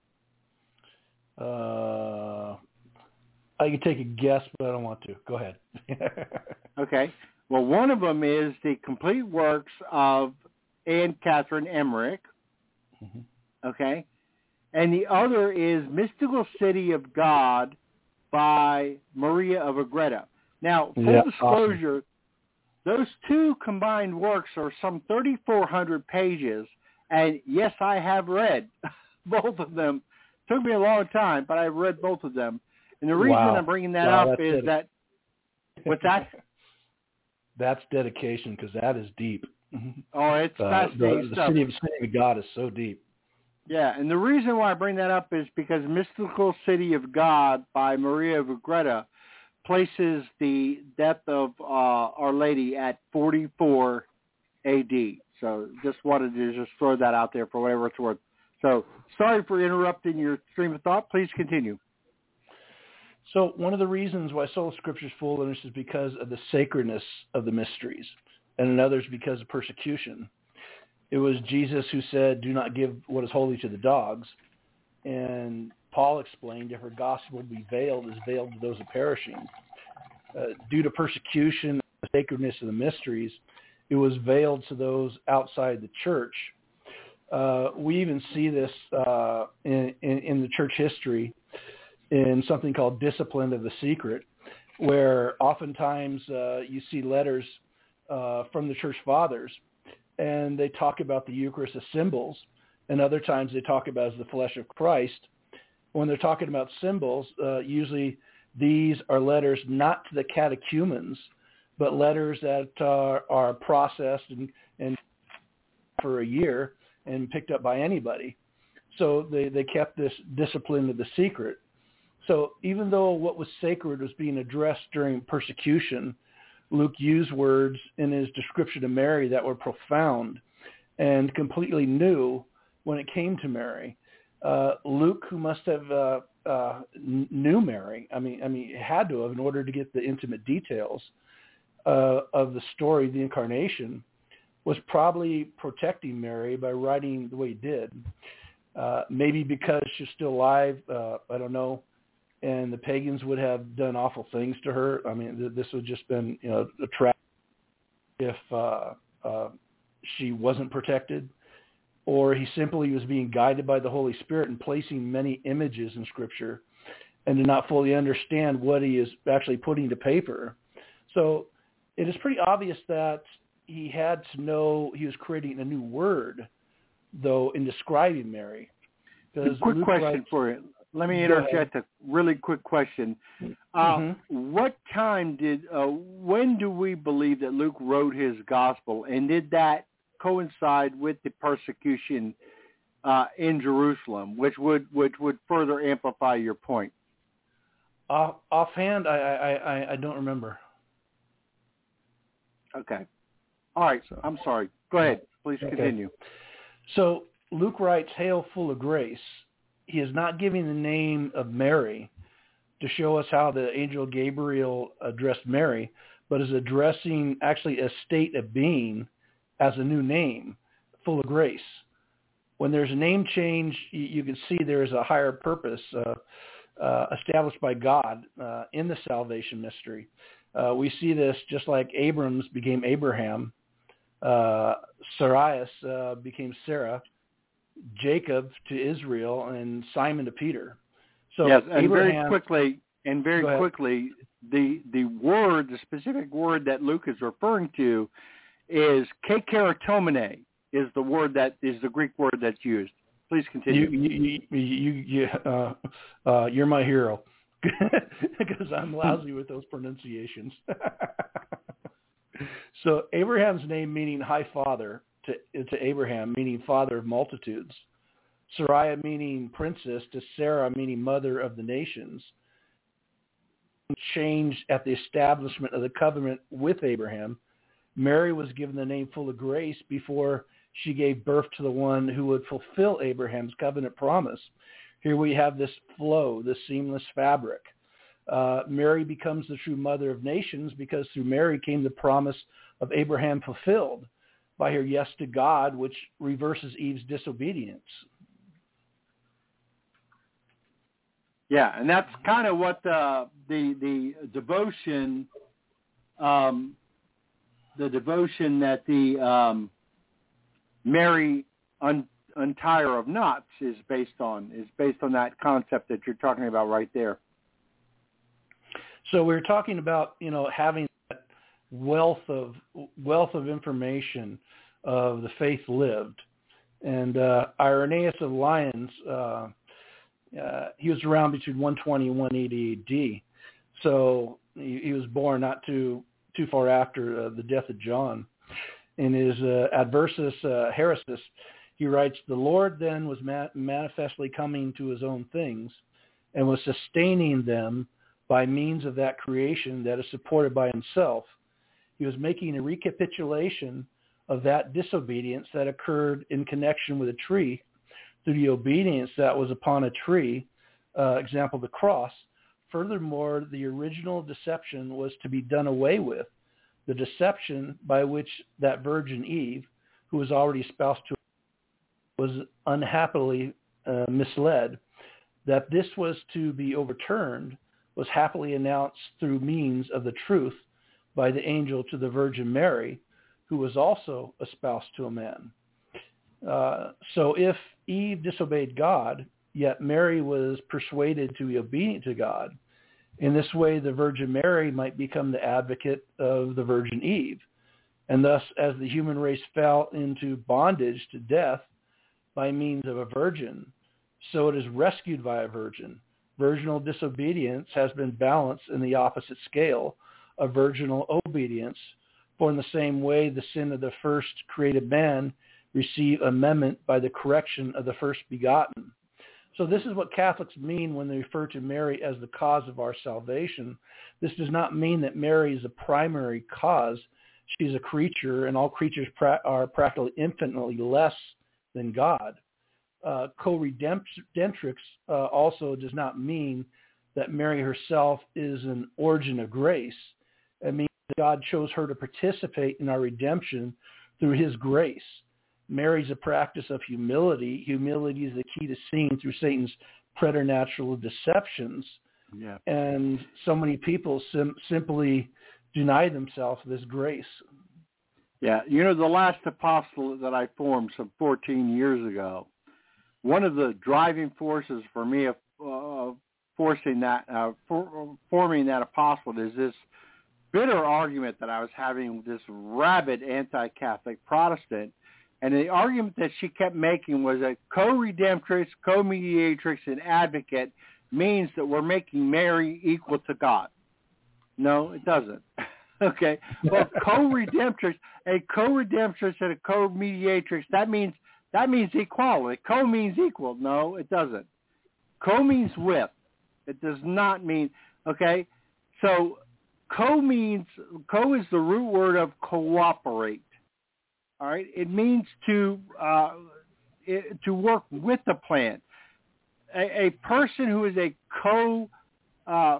Uh, I can take a guess, but I don't want to. Go ahead. Okay. Well, one of them is the complete works of Anne Catherine Emmerich. Mm-hmm. Okay. And the other is Mystical City of God by Maria of Agreda. Now, full yeah, disclosure, awesome. Those two combined works are some thirty-four hundred pages. And yes, I have read both of them. It took me a long time, but I've read both of them. And the reason wow. I'm bringing that wow, up is it. that, what's that? That's dedication, because that is deep. Oh, it's uh, fascinating the, the stuff. city of, city of God is so deep. Yeah, and the reason why I bring that up is because Mystical City of God by Maria of Agreda places the death of uh, Our Lady at forty-four A D. So just wanted to just throw that out there for whatever it's worth. So sorry for interrupting your stream of thought. Please continue. So one of the reasons why Sola Scriptura is full is because of the sacredness of the mysteries, and in others because of persecution. It was Jesus who said, do not give what is holy to the dogs. And Paul explained, if her gospel be veiled, is veiled to those who are perishing. Uh, due to persecution, the sacredness of the mysteries, it was veiled to those outside the church. Uh, we even see this uh, in, in, in the church history in something called Discipline of the Secret, where oftentimes uh, you see letters uh, from the church fathers, and they talk about the Eucharist as symbols, and other times they talk about as the flesh of Christ. When they're talking about symbols, uh, usually these are letters not to the catechumens, but letters that are, are processed and, and for a year and picked up by anybody. So they, they kept this discipline of the secret. So even though what was sacred was being addressed during persecution, Luke used words in his description of Mary that were profound and completely new when it came to Mary. Uh, Luke, who must have uh, uh, knew Mary, I mean, I mean, had to have in order to get the intimate details uh, of the story, the incarnation, was probably protecting Mary by writing the way he did. Uh, maybe because she's still alive, uh, I don't know, and the pagans would have done awful things to her. I mean, th- this would just been, you know, a trap if uh, uh, she wasn't protected, or he simply was being guided by the Holy Spirit and placing many images in Scripture and did not fully understand what he is actually putting to paper. So it is pretty obvious that he had to know he was creating a new word, though, in describing Mary. A quick Luke question writes, for you. Let me interject a really quick question. Uh, mm-hmm. What time did, uh, when do we believe that Luke wrote his gospel, and did that coincide with the persecution uh, in Jerusalem, which would which would further amplify your point? Off, offhand, I, I, I, I don't remember. Okay. All right. So, I'm sorry. Go ahead. Please okay. continue. So Luke writes, "Hail, full of grace." He is not giving the name of Mary to show us how the angel Gabriel addressed Mary, but is addressing actually a state of being as a new name, full of grace. When there's a name change, you, you can see there is a higher purpose uh, uh, established by God uh, in the salvation mystery. Uh, we see this just like Abrams became Abraham, uh, Sarai uh, became Sarah, Jacob to Israel, and Simon to Peter. So yes, and Abraham, very quickly, and very quickly, the the word, the specific word that Luke is referring to, is kekeratomene, is the word that is the Greek word that's used. Please continue. You, you, you, you, you uh, uh, you're my hero because I'm lousy with those pronunciations. So Abraham's name meaning high father. To, to Abraham, meaning father of multitudes. Sarai meaning princess, to Sarah meaning mother of the nations. Changed at the establishment of the covenant with Abraham. Mary was given the name full of grace before she gave birth to the one who would fulfill Abraham's covenant promise. Here we have this flow, this seamless fabric. Uh, Mary becomes the true mother of nations because through Mary came the promise of Abraham fulfilled by her yes to God, which reverses Eve's disobedience. Yeah, and that's kind of what the the, the devotion, um, the devotion that the um, Mary un, Untire of Knots is based on, is based on that concept that you're talking about right there. So we're talking about, you know, having that wealth of wealth of information of the faith lived. And uh, Irenaeus of Lyons, uh, uh, he was around between one twenty and one eighty A D. So he, he was born not too too far after uh, the death of John. In his uh, Adversus uh, Heresis, he writes, "The Lord then was ma- manifestly coming to his own things and was sustaining them by means of that creation that is supported by himself. He was making a recapitulation of that disobedience that occurred in connection with a tree through the obedience that was upon a tree, uh, example, the cross. Furthermore, the original deception was to be done away with, the deception by which that Virgin Eve, who was already espoused to, was unhappily uh, misled. That this was to be overturned was happily announced through means of the truth by the angel to the Virgin Mary, who was also espoused to a man. Uh, so if Eve disobeyed God, yet Mary was persuaded to be obedient to God, in this way the Virgin Mary might become the advocate of the Virgin Eve. And thus, as the human race fell into bondage to death by means of a virgin, so it is rescued by a virgin. Virginal disobedience has been balanced in the opposite scale of virginal obedience, for in the same way the sin of the first created man received amendment by the correction of the first begotten. So this is what Catholics mean when they refer to Mary as the cause of our salvation. This does not mean that Mary is the primary cause. She's a creature, and all creatures pra- are practically infinitely less than God. Uh, co-redemptrix uh, also does not mean that Mary herself is an origin of grace. It means that God chose her to participate in our redemption through his grace. Mary's a practice of humility. Humility is the key to seeing through Satan's preternatural deceptions. Yeah. And so many people sim- simply deny themselves this grace. Yeah. You know, the last apostle that I formed some fourteen years ago, one of the driving forces for me of uh, forcing that, uh, for, forming that apostolate is this bitter argument that I was having with this rabid anti-Catholic Protestant. And the argument that she kept making was that co-redemptrix, co-mediatrix, and advocate means that we're making Mary equal to God. No, it doesn't. Okay. Well, co-redemptrix, a co-redemptrix and a co-mediatrix, that means that means equality. Co means equal. No, it doesn't. Co means with. It does not mean, okay? So co means, co is the root word of cooperate. All right? It means to uh, it, to work with the plan. A, a person who is a co uh,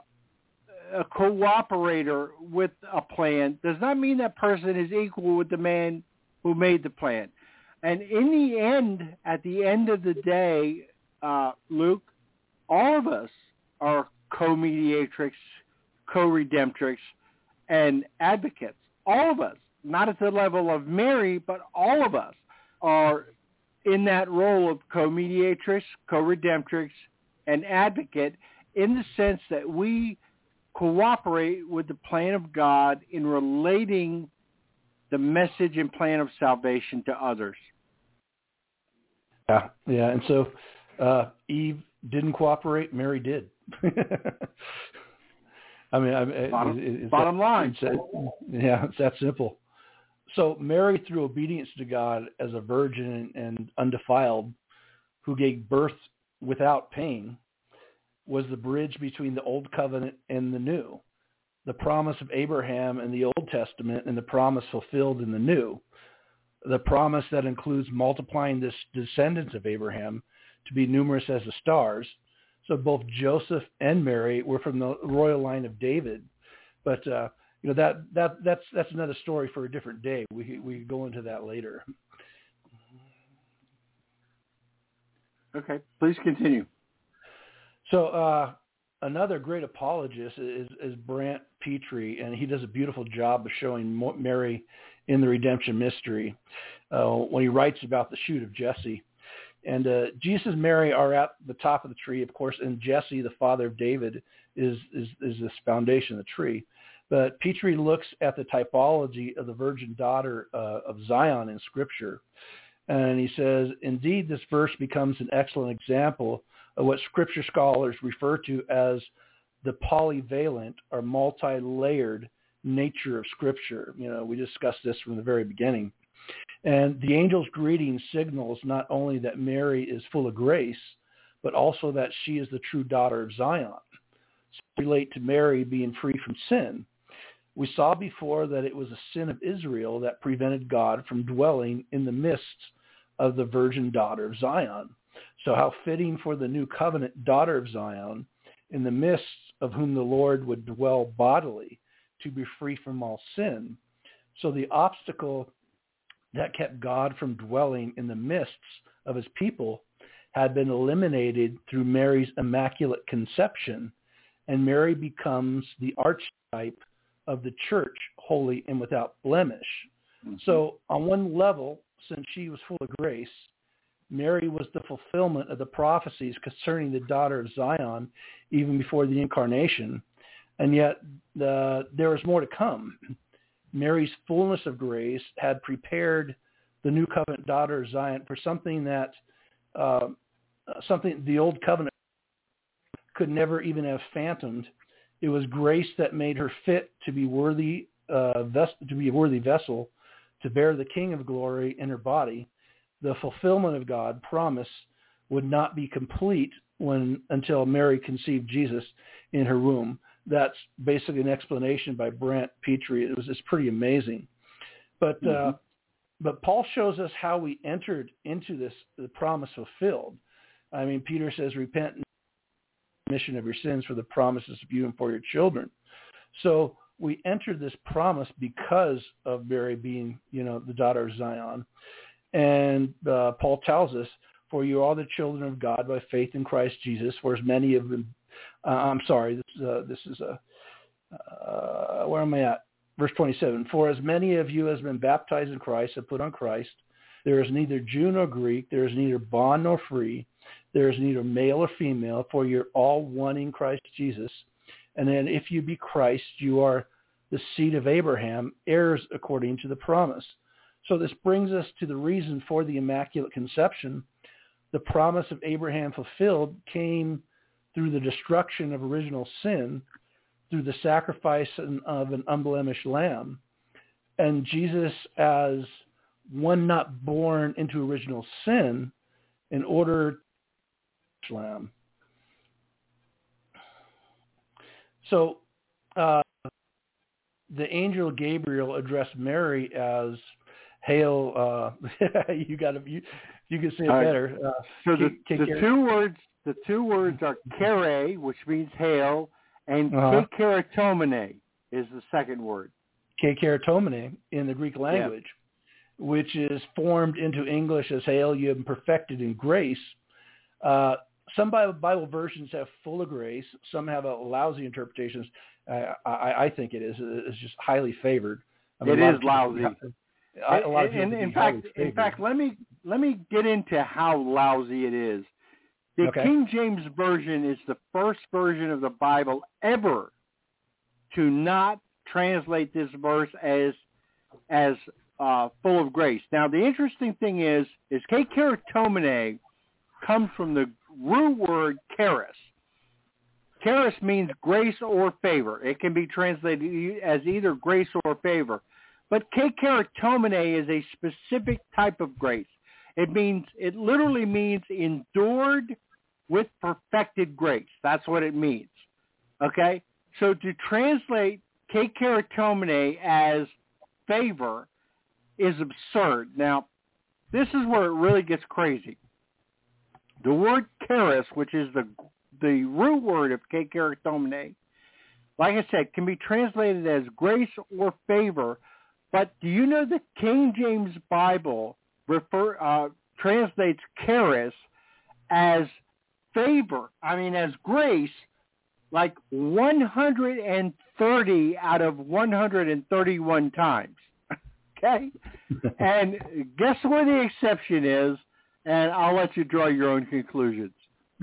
a cooperator with a plan does not mean that person is equal with the man who made the plan. And in the end, at the end of the day, uh, Luke, all of us are co-mediatrix, co-redemptrix, and advocates. All of us, not at the level of Mary, but all of us are in that role of co-mediatrix, co-redemptrix, and advocate in the sense that we cooperate with the plan of God in relating the message and plan of salvation to others. Yeah, yeah, and so uh, Eve didn't cooperate, Mary did. I mean, I mean bottom, it, it's bottom that, line. It's that, yeah, it's that simple. So Mary, through obedience to God as a virgin and undefiled, who gave birth without pain, was the bridge between the old covenant and the new, the promise of Abraham in the Old Testament and the promise fulfilled in the new, the promise that includes multiplying the descendants of Abraham to be numerous as the stars. So both Joseph and Mary were from the royal line of David, but uh, you know that that that's that's another story for a different day. We we could go into that later. Okay, please continue. So uh, another great apologist is, is Brant Petrie, and he does a beautiful job of showing Mary in the redemption mystery uh, when he writes about the shoot of Jesse. And uh, Jesus and Mary are at the top of the tree, of course, and Jesse, the father of David, is is, is this foundation of the tree. But Petrie looks at the typology of the virgin daughter uh, of Zion in Scripture, and he says, indeed, this verse becomes an excellent example of what Scripture scholars refer to as the polyvalent or multi-layered nature of Scripture. You know, we discussed this from the very beginning. And the angel's greeting signals not only that Mary is full of grace, but also that she is the true daughter of Zion. So relate to Mary being free from sin. We saw before that it was a sin of Israel that prevented God from dwelling in the midst of the virgin daughter of Zion. So how fitting for the new covenant daughter of Zion, in the midst of whom the Lord would dwell bodily, to be free from all sin. So the obstacle that kept God from dwelling in the midst of his people had been eliminated through Mary's immaculate conception, and Mary becomes the archetype of the church, holy and without blemish. Mm-hmm. So on one level, since she was full of grace, Mary was the fulfillment of the prophecies concerning the daughter of Zion even before the incarnation, and yet the, there was more to come. Mary's fullness of grace had prepared the new covenant daughter of Zion for something that uh, something the old covenant could never even have fathomed. It was grace that made her fit to be worthy, uh, ves- to be a worthy vessel to bear the King of Glory in her body. The fulfillment of God's promise would not be complete when until Mary conceived Jesus in her womb. That's basically an explanation by Brant Petrie. It was it's pretty amazing. But mm-hmm. uh, but Paul shows us how we entered into this the promise fulfilled. I mean, Peter says, repent and remission of your sins for the promises of you and for your children. So we entered this promise because of Mary being, you know, the daughter of Zion. And uh, Paul tells us, for you are the children of God by faith in Christ Jesus, for as many of them, uh, I'm sorry, this, uh, this is a, uh, where am I at? Verse twenty-seven, for as many of you as have been baptized in Christ have put on Christ. There is neither Jew nor Greek, there is neither bond nor free, there is neither male or female, for you're all one in Christ Jesus. And then if you be Christ, you are the seed of Abraham, heirs according to the promise. So this brings us to the reason for the Immaculate Conception. The promise of Abraham fulfilled came through the destruction of original sin, through the sacrifice of an unblemished lamb. And Jesus, as one not born into original sin, in order to lamb. So uh, the angel Gabriel addressed Mary as, "Hail!" Uh, you got to you, you can say it right. better. Uh, so K- the, K- the two words the two words are kere, which means hail, and uh-huh. keratomene is the second word. Keratomene in the Greek language, yeah. which is formed into English as "Hail, you have been perfected in grace." Uh, some Bible, Bible versions have full of grace. Some have a lousy interpretations. Uh, I, I think it is. It's just highly favored. I mean, it is lousy. I, a lot of in, in fact, in fact, let me let me get into how lousy it is. The okay. King James Version is the first version of the Bible ever to not translate this verse as as uh, full of grace. Now, the interesting thing is, is keratomene comes from the root word charis. Charis means grace or favor. It can be translated as either grace or favor. But keratomene is a specific type of grace. It means, it literally means endured with perfected grace. That's what it means. Okay? So to translate keratomene as favor is absurd. Now, this is where it really gets crazy. The word charis, which is the the root word of keratomene, like I said, can be translated as grace or favor. But do you know the King James Bible refer uh, translates charis as favor? I mean, as grace, like one hundred thirty out of one hundred thirty-one times. Okay? And guess where the exception is? And I'll let you draw your own conclusions.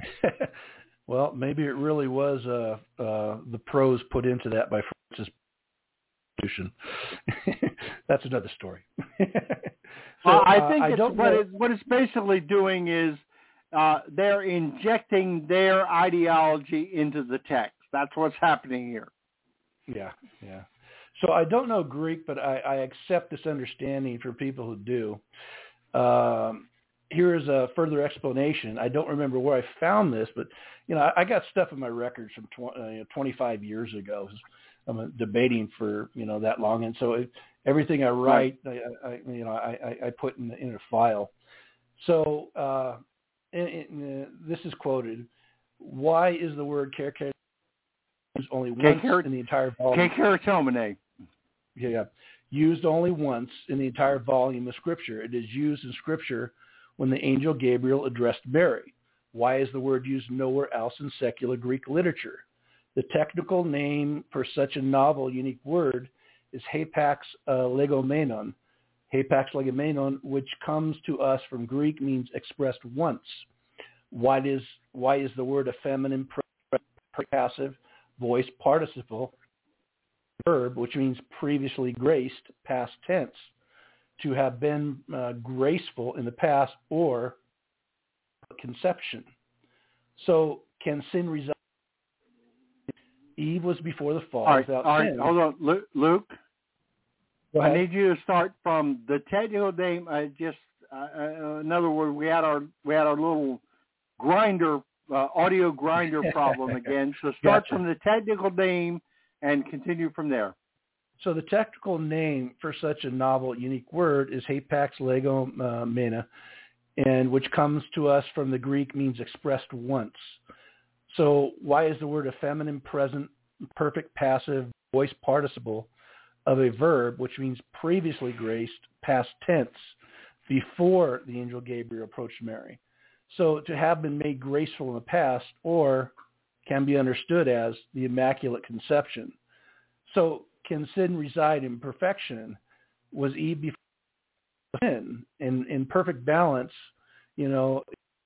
Well, maybe it really was uh, uh, the prose put into that by Francis. That's another story. so, well, I think uh, I it's, don't what, know. it, what it's basically doing is uh, they're injecting their ideology into the text. That's what's happening here. Yeah, yeah. So I don't know Greek, but I, I accept this understanding for people who do. Um, here is a further explanation. I don't remember where I found this, but you know, I, I got stuff in my records from tw- uh, you know, twenty-five years ago. I'm uh, debating for you know that long, and so it, everything I write, right. I, I you know, I, I put in, in a file. So uh, in, in, uh, this is quoted. Why is the word keratomene used only once K- in the entire volume? Keratomene. Yeah, yeah, used only once in the entire volume of Scripture. It is used in Scripture when the angel Gabriel addressed Mary. Why is the word used nowhere else in secular Greek literature? The technical name for such a novel, unique word is hapax uh, legomenon. Hapax legomenon, which comes to us from Greek, means expressed once. Why is, why is the word a feminine passive voice participle verb, which means previously graced, past tense? To have been uh, graceful in the past or conception. So can sin result? Eve was before the fall all right, without all right, sin. hold on, Luke. Go ahead. I need you to start from the technical name. I just, uh, uh, in other words, we had our we had our little grinder, uh, audio grinder problem again. So start Gotcha. from the technical name and continue from there. So the technical name for such a novel, unique word is hapax legomena, and which comes to us from the Greek means expressed once. So why is the word a feminine present, perfect passive, voice participle of a verb, which means previously graced, past tense, before the angel Gabriel approached Mary? So to have been made graceful in the past, or can be understood as the Immaculate Conception. So can sin reside in perfection? Was Eve before sin? In, in perfect balance, you know,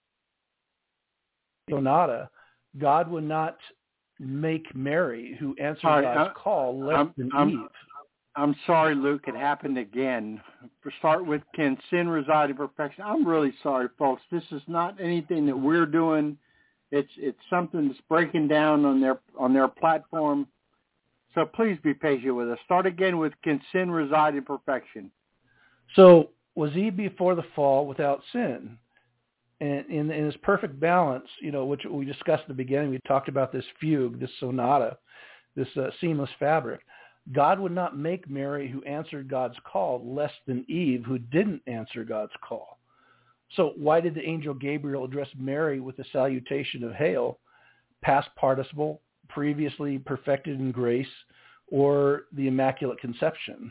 sonata, God would not make Mary, who answered All right, God's I- call, less I'm- than I'm- Eve. I'm sorry, Luke. It happened again. For start with, can sin reside in perfection? I'm really sorry, folks. This is not anything that we're doing. It's it's something that's breaking down on their on their platform. So please be patient with us. Start again with, can sin reside in perfection? So was Eve before the fall without sin? And in, in this perfect balance, you know, which we discussed at the beginning, we talked about this fugue, this sonata, this uh, seamless fabric. God would not make Mary, who answered God's call, less than Eve, who didn't answer God's call. So why did the angel Gabriel address Mary with the salutation of hail, past participle, previously perfected in grace, or the Immaculate Conception?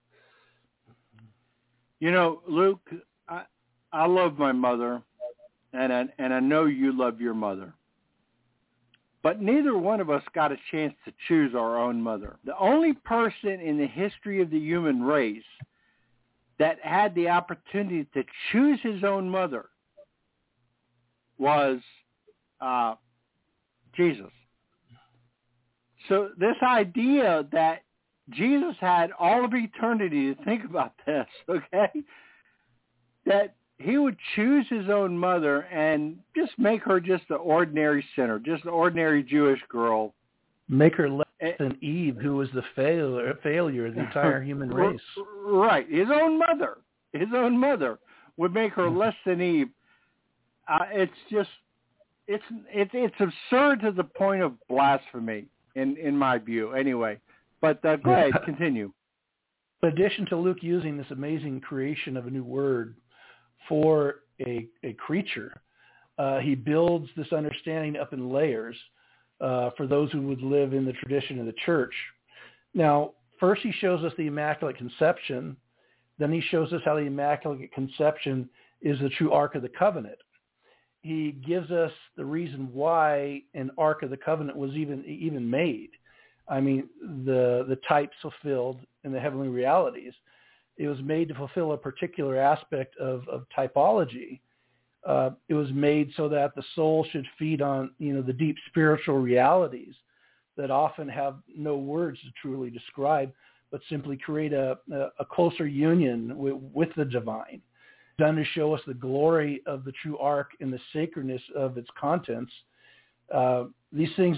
You know, Luke, I, I love my mother, and I, and I know you love your mother. But neither one of us got a chance to choose our own mother. The only person in the history of the human race that had the opportunity to choose his own mother was uh, Jesus. So this idea that Jesus had all of eternity to think about this, okay, that he would choose his own mother and just make her just an ordinary sinner, just an ordinary Jewish girl. Make her less than Eve, who was the failure, failure of the entire human race. Right. His own mother, his own mother would make her less than Eve. Uh, it's just, it's, it's, it's absurd to the point of blasphemy in, in my view anyway. But uh, go ahead, continue. In addition to Luke using this amazing creation of a new word for a, a creature, uh, he builds this understanding up in layers uh, for those who would live in the tradition of the church. Now, first he shows us the Immaculate Conception. Then he shows us how the Immaculate Conception is the true Ark of the Covenant. He gives us the reason why an Ark of the Covenant was even even made. I mean, the the types fulfilled in the heavenly realities. It was made to fulfill a particular aspect of, of typology. Uh, it was made so that the soul should feed on, you know, the deep spiritual realities that often have no words to truly describe, but simply create a, a closer union with, with the divine. Done to show us the glory of the true ark and the sacredness of its contents. Uh, these things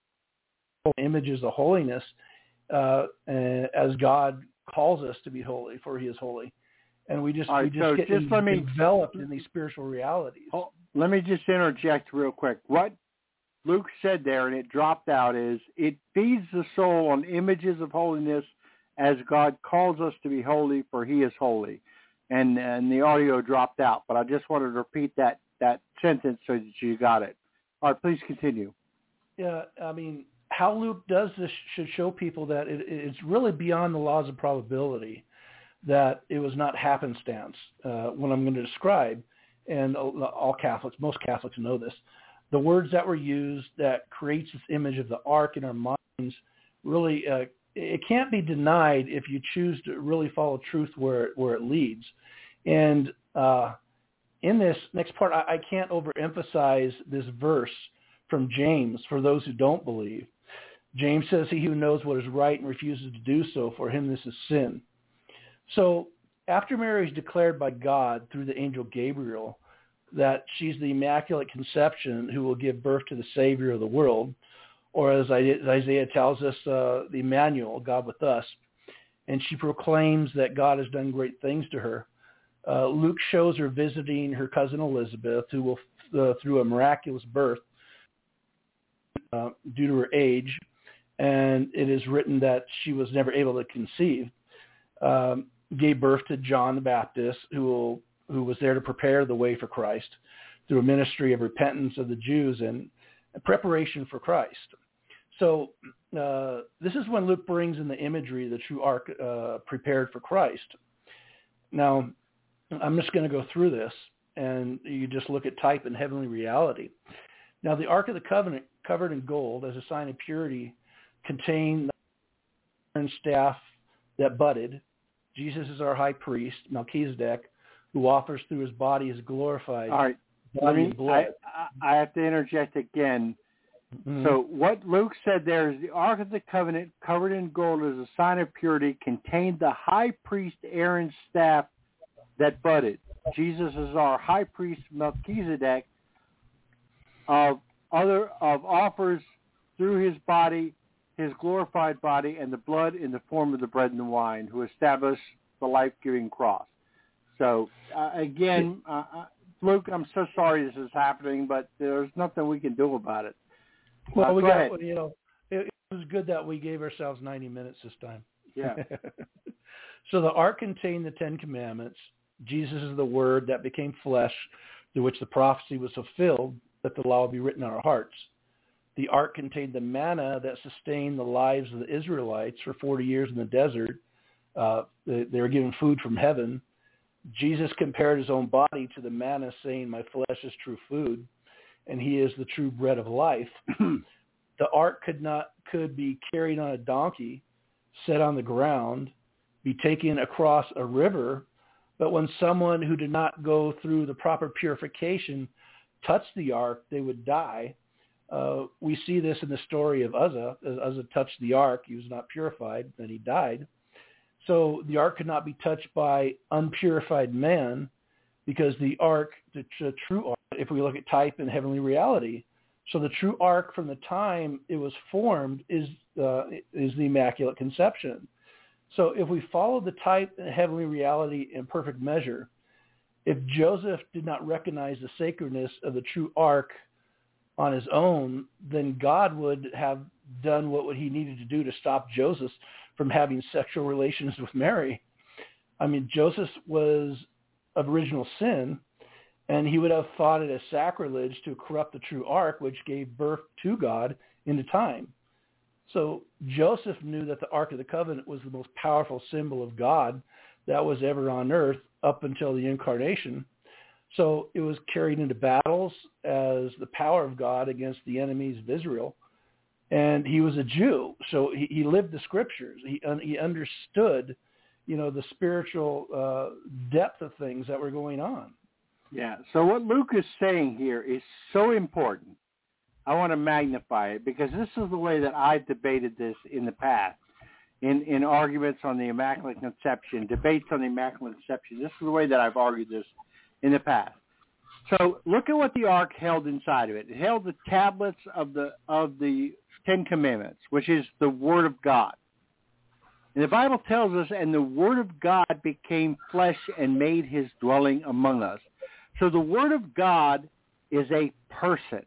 are images of holiness, uh, as God calls us to be holy, for he is holy. And we just, right, we just so get just let me, developed in these spiritual realities. Oh, let me just interject real quick. What Luke said there, and it dropped out, is it feeds the soul on images of holiness as God calls us to be holy, for he is holy. And and the audio dropped out, but I just wanted to repeat that, that sentence so that you got it. All right, please continue. Yeah, I mean, how Luke does this should show people that it, it's really beyond the laws of probability, that it was not happenstance. Uh, what I'm going to describe, and all Catholics, most Catholics know this, the words that were used that creates this image of the ark in our minds, really, uh, it can't be denied if you choose to really follow truth where, where it leads. And uh, in this next part, I, I can't overemphasize this verse from James for those who don't believe. James says, he who knows what is right and refuses to do so, for him this is sin. So after Mary is declared by God through the angel Gabriel that she's the Immaculate Conception who will give birth to the Savior of the world, or as Isaiah tells us, uh, the Emmanuel, God with us, and she proclaims that God has done great things to her, uh, Luke shows her visiting her cousin Elizabeth, who will uh, through a miraculous birth uh, due to her age, and it is written that she was never able to conceive, um, gave birth to John the Baptist, who will, who was there to prepare the way for Christ through a ministry of repentance of the Jews and preparation for Christ. So uh, this is when Luke brings in the imagery of the true ark uh, prepared for Christ. Now, I'm just going to go through this, and you just look at type and heavenly reality. Now, the Ark of the Covenant, covered in gold as a sign of purity, contained the iron staff that budded. Jesus is our high priest, Melchizedek, who offers through his body his glorified All right. body and blood. I, I have to interject again. Mm-hmm. So what Luke said there is the Ark of the Covenant, covered in gold as a sign of purity, contained the high priest Aaron's staff that budded. Jesus is our high priest Melchizedek of other of offers through his body, his glorified body, and the blood in the form of the bread and the wine, who established the life-giving cross. So uh, again, uh, Luke, I'm so sorry this is happening, but there's nothing we can do about it. Well, uh, we go got, ahead. you know, it, it was good that we gave ourselves ninety minutes this time. Yeah. So the Ark contained the Ten Commandments. Jesus is the Word that became flesh, through which the prophecy was fulfilled, that the law would be written on our hearts. The Ark contained the manna that sustained the lives of the Israelites for forty years in the desert. Uh, they, they were given food from heaven. Jesus compared his own body to the manna, saying, "My flesh is true food, and he is the true bread of life." The ark could not could be carried on a donkey, set on the ground, be taken across a river, but when someone who did not go through the proper purification touched the ark, they would die. Uh, we see this in the story of Uzzah. As Uzzah touched the ark, he was not purified, and he died. So the ark could not be touched by unpurified man, because the ark, the, the true ark, if we look at type and heavenly reality, so the true ark from the time it was formed is uh, is the Immaculate Conception. So if we follow the type and heavenly reality in perfect measure, if Joseph did not recognize the sacredness of the true ark on his own, then God would have done what he needed to do to stop Joseph from having sexual relations with Mary. I mean, Joseph was of original sin, and he would have thought it a sacrilege to corrupt the true ark, which gave birth to God into time. So Joseph knew that the Ark of the Covenant was the most powerful symbol of God that was ever on earth up until the incarnation. So it was carried into battles as the power of God against the enemies of Israel. And he was a Jew, so he, he lived the scriptures. He he understood, you know, the spiritual uh, depth of things that were going on. Yeah. So what Luke is saying here is so important. I want to magnify it because this is the way that I've debated this in the past, in, in arguments on the Immaculate Conception, debates on the Immaculate Conception. This is the way that I've argued this in the past. So look at what the ark held inside of it. It held the tablets of the of the Ten Commandments, which is the Word of God. And the Bible tells us, and the Word of God became flesh and made his dwelling among us. So the Word of God is a person.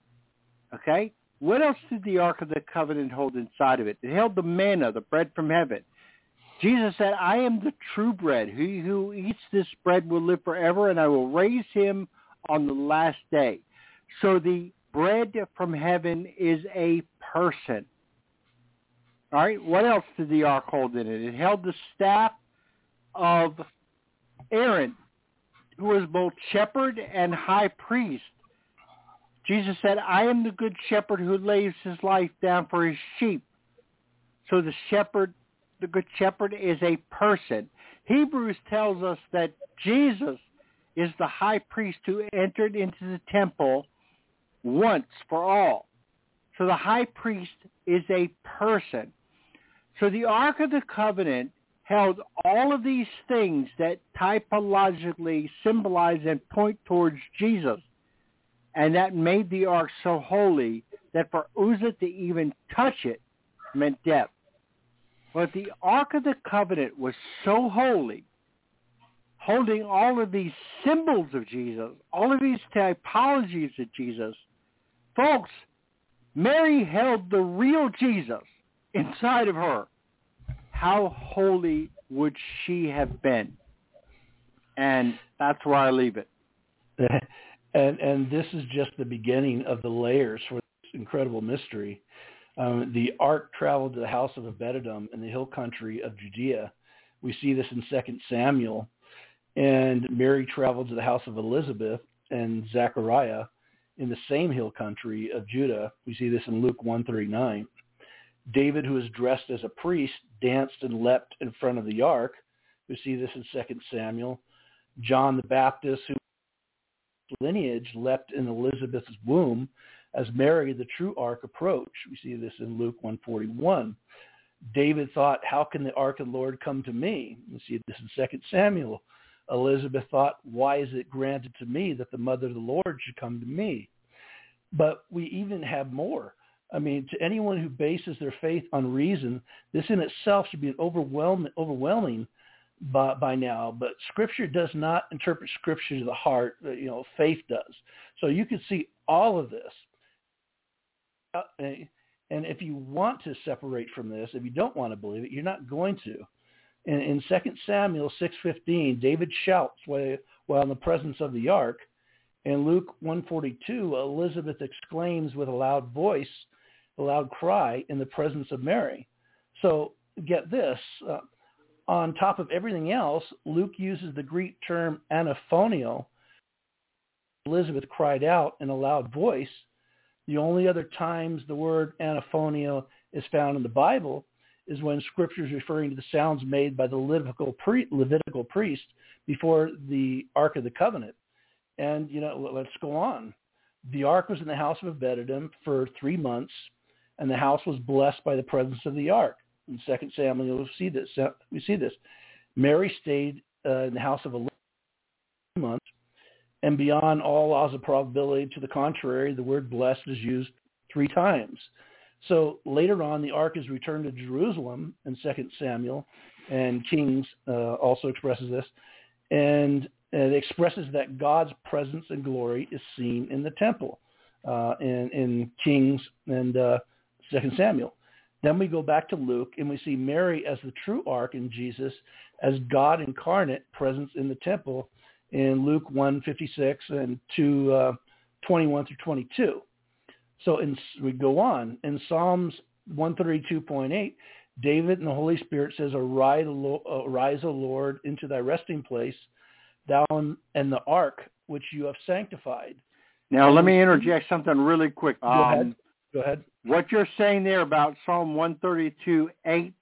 Okay? What else did the Ark of the Covenant hold inside of it? It held the manna, the bread from heaven. Jesus said, "I am the true bread. He who eats this bread will live forever, and I will raise him on the last day." So the bread from heaven is a person. All right? What else did the ark hold in it? It held the staff of Aaron, who was both shepherd and high priest. Jesus said, "I am the good shepherd who lays his life down for his sheep." So the shepherd, the good shepherd, is a person. Hebrews tells us that Jesus is the high priest who entered into the temple once for all. So the high priest is a person. So the Ark of the Covenant held all of these things that typologically symbolize and point towards Jesus. And that made the ark so holy that for Uzzah to even touch it meant death. But the Ark of the Covenant was so holy, holding all of these symbols of Jesus, all of these typologies of Jesus. Folks, Mary held the real Jesus inside of her. How holy would she have been? And that's where I leave it. And and this is just the beginning of the layers for this incredible mystery. Um, the ark traveled to the house of Obed-Edom in the hill country of Judea. We see this in Second Samuel. And Mary traveled to the house of Elizabeth and Zechariah in the same hill country of Judah. We see this in Luke one thirty-nine. David, who was dressed as a priest, danced and leapt in front of the ark. We see this in Second Samuel. John the Baptist, whose lineage leapt in Elizabeth's womb as Mary, the true ark, approached. We see this in Luke one forty-one. David thought, how can the ark of the Lord come to me? We see this in Second Samuel. Elizabeth thought, why is it granted to me that the mother of the Lord should come to me? But we even have more. I mean, to anyone who bases their faith on reason, this in itself should be an overwhelming, overwhelming by, by now. But Scripture does not interpret Scripture to the heart. You know, faith does. So you can see all of this. Uh, and if you want to separate from this, if you don't want to believe it, you're not going to. In, in Second Samuel six fifteen, David shouts while, while in the presence of the ark. In Luke one forty-two, Elizabeth exclaims with a loud voice, a loud cry in the presence of Mary. So get this. Uh, on top of everything else, Luke uses the Greek term anaphonio. Elizabeth cried out in a loud voice. The only other times the word anaphonio is found in the Bible is when Scripture is referring to the sounds made by the Levitical, pre- Levitical priest before the Ark of the Covenant. And, you know, let's go on. The ark was in the house of Obed-Edom for three months, and the house was blessed by the presence of the ark. In Second Samuel, we see this. We see this. Mary stayed uh, in the house of Elizabeth for months, and beyond all odds of probability to the contrary, the word blessed is used three times. So later on, the ark is returned to Jerusalem in Second Samuel, and Kings uh, also expresses this, and it expresses that God's presence and glory is seen in the temple uh, in, in Kings and uh, Second Samuel. Then we go back to Luke, and we see Mary as the true ark in Jesus, as God incarnate presence in the temple in Luke one fifty-six and two uh, twenty-one through twenty-two. So in, we go on. In Psalms one thirty-two point eight, David and the Holy Spirit says, Arise, O Lord, into thy resting place, thou and the ark which you have sanctified. Now, and let me interject something really quick. Go um, ahead. Go ahead. What you're saying there about Psalm one thirty-two eight,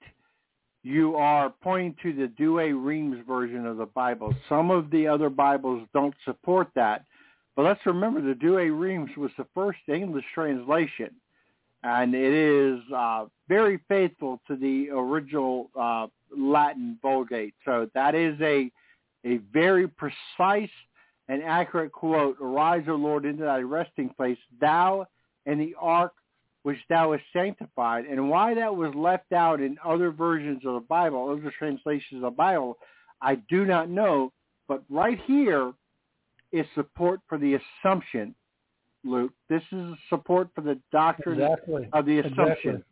you are pointing to the Douay-Rheims version of the Bible. Some of the other Bibles don't support that. But let's remember, the Douay-Rheims was the first English translation, and it is uh, very faithful to the original uh, Latin Vulgate. So that is a a very precise and accurate quote. Arise, O Lord, into thy resting place, thou and the ark which thou hast sanctified. And why that was left out in other versions of the Bible, other translations of the Bible, I do not know. But right here is support for the assumption, Luke. This is support for the doctrine exactly. of the assumption. Exactly.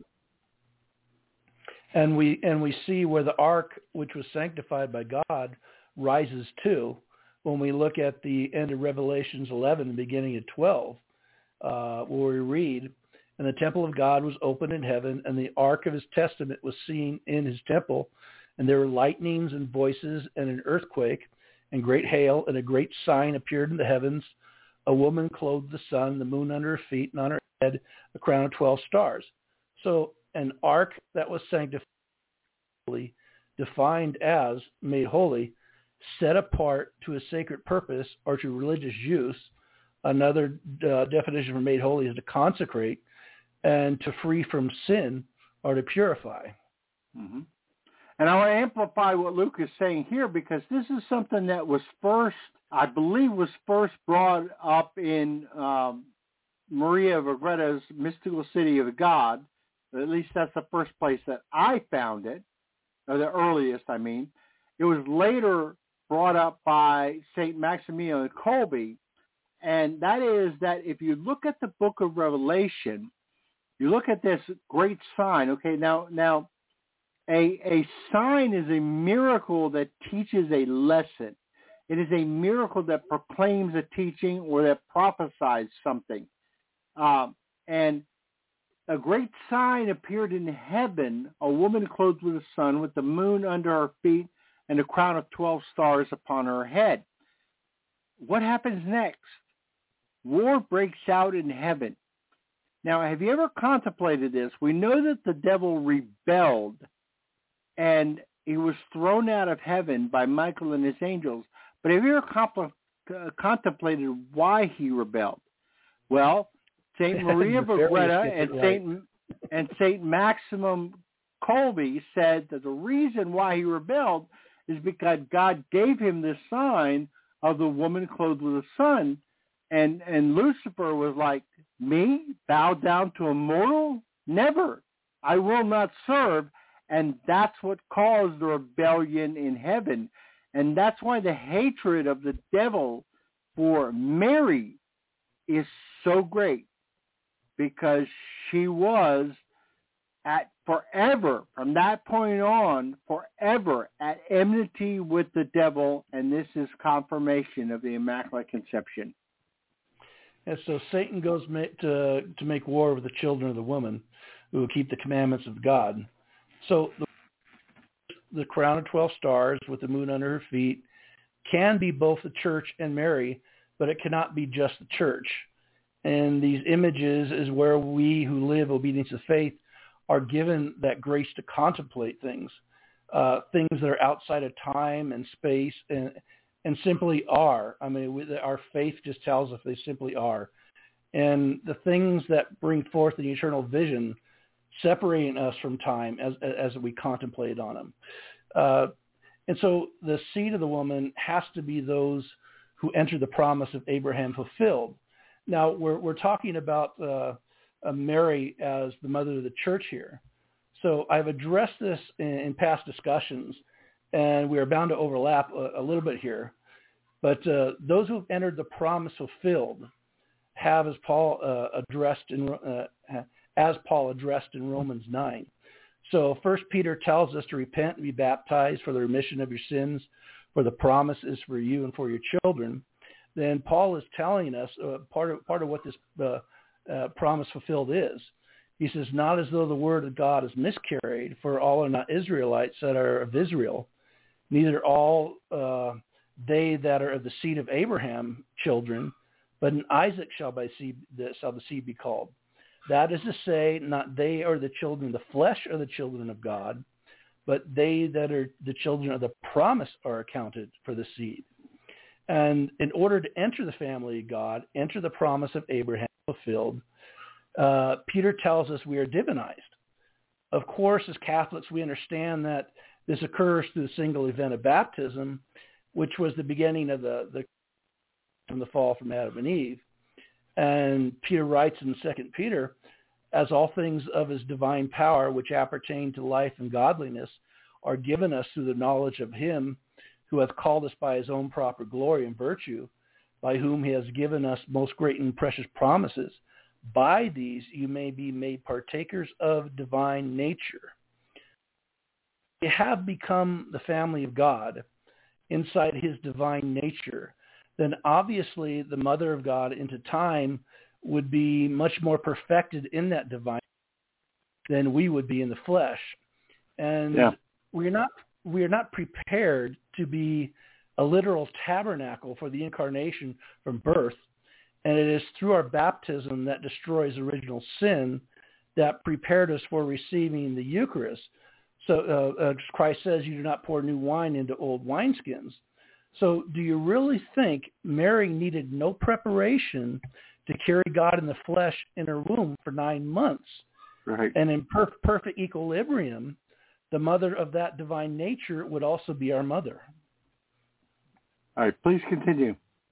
And we and we see where the ark, which was sanctified by God, rises to when we look at the end of Revelations eleven, beginning at twelve, uh, where we read, and the temple of God was opened in heaven, and the ark of his testament was seen in his temple, and there were lightnings and voices and an earthquake, and great hail, and a great sign appeared in the heavens, a woman clothed the sun, the moon under her feet, and on her head a crown of twelve stars. So an ark that was sanctified, defined as made holy, set apart to a sacred purpose or to religious use. Another uh, definition for made holy is to consecrate, and to free from sin or to purify. Mm-hmm. And I want to amplify what Luke is saying here, because this is something that was first, I believe, was first brought up in um, Maria of Agrada's Mystical City of God. At least that's the first place that I found it, or the earliest, I mean. It was later brought up by Saint Maximilian Kolbe, and that is that if you look at the book of Revelation, you look at this great sign. Okay, now now a a sign is a miracle that teaches a lesson. It is a miracle that proclaims a teaching or that prophesies something. Um, and a great sign appeared in heaven, a woman clothed with the sun, with the moon under her feet and a crown of twelve stars upon her head. What happens next? War breaks out in heaven. Now, have you ever contemplated this? We know that the devil rebelled and he was thrown out of heaven by Michael and his angels. But have you ever compl- uh, contemplated why he rebelled? Well, Saint Maria Beretta and Saint and Saint Maximum Kolbe said that the reason why he rebelled is because God gave him this sign of the woman clothed with the sun, and and Lucifer was like, me bow down to a mortal? Never. I will not serve. And that's what caused the rebellion in heaven. And that's why the hatred of the devil for Mary is so great, because she was at forever, from that point on, forever at enmity with the devil, and this is confirmation of the Immaculate Conception. And so Satan goes to to make war with the children of the woman who will keep the commandments of God. So the, the crown of twelve stars with the moon under her feet can be both the church and Mary, but it cannot be just the church. And these images is where we who live obedience of faith are given that grace to contemplate things, uh, things that are outside of time and space and and simply are. I mean, we, our faith just tells us they simply are. And the things that bring forth the eternal vision separating us from time as as we contemplate on them. Uh, and so the seed of the woman has to be those who enter the promise of Abraham fulfilled. Now, we're we're talking about uh, uh, Mary as the mother of the church here. So I've addressed this in, in past discussions, and we are bound to overlap a, a little bit here. But uh, those who have entered the promise fulfilled have, as Paul uh, addressed in uh, as Paul addressed in Romans nine. So First Peter tells us to repent and be baptized for the remission of your sins, for the promise is for you and for your children. Then Paul is telling us uh, part of part of what this uh, uh, promise fulfilled is. He says, not as though the word of God is miscarried, for all are not Israelites that are of Israel, neither all uh, they that are of the seed of Abraham children, but in Isaac shall by seed shall the seed be called. That is to say, not they are the children of the flesh are the children of God, but they that are the children of the promise are accounted for the seed. And in order to enter the family of God, enter the promise of Abraham fulfilled, uh, Peter tells us we are divinized. Of course, as Catholics, we understand that this occurs through the single event of baptism, which was the beginning of the, the from the fall from Adam and Eve. And Peter writes in Second Peter, as all things of his divine power, which appertain to life and godliness, are given us through the knowledge of him who hath called us by his own proper glory and virtue, by whom he has given us most great and precious promises. By these you may be made partakers of divine nature. We have become the family of God inside his divine nature. Then obviously the mother of God into time would be much more perfected in that divine than we would be in the flesh. And yeah. we're not we're not prepared to be a literal tabernacle for the incarnation from birth. And it is through our baptism that destroys original sin that prepared us for receiving the Eucharist. So uh, uh, Christ says you do not pour new wine into old wineskins. So do you really think Mary needed no preparation to carry God in the flesh in her womb for nine months? Right. And in per- perfect equilibrium, the mother of that divine nature would also be our mother. All right, please continue.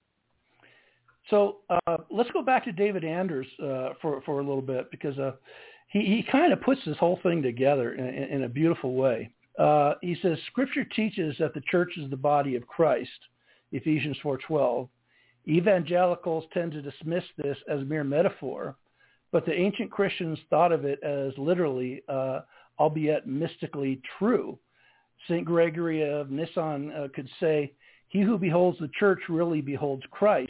So uh, let's go back to David Anders uh, for, for a little bit, because uh, he, he kind of puts this whole thing together in, in a beautiful way. Uh, he says, Scripture teaches that the church is the body of Christ, Ephesians four twelve. Evangelicals tend to dismiss this as a mere metaphor, but the ancient Christians thought of it as literally, uh, albeit mystically, true. Saint Gregory of Nyssa uh, could say, he who beholds the church really beholds Christ.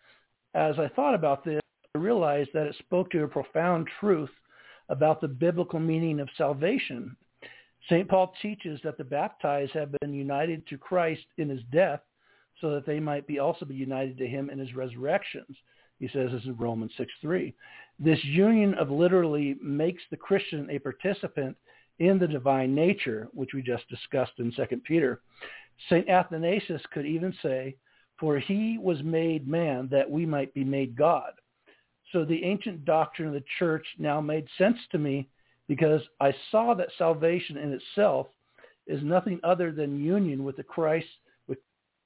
As I thought about this, I realized that it spoke to a profound truth about the biblical meaning of salvation. Saint Paul teaches that the baptized have been united to Christ in his death so that they might be also be united to him in his resurrections. He says this in Romans six three. This union of literally makes the Christian a participant in the divine nature, which we just discussed in Second Peter. Saint Athanasius could even say, for he was made man that we might be made God. So the ancient doctrine of the church now made sense to me because I saw that salvation in itself is nothing other than union with the Christ, with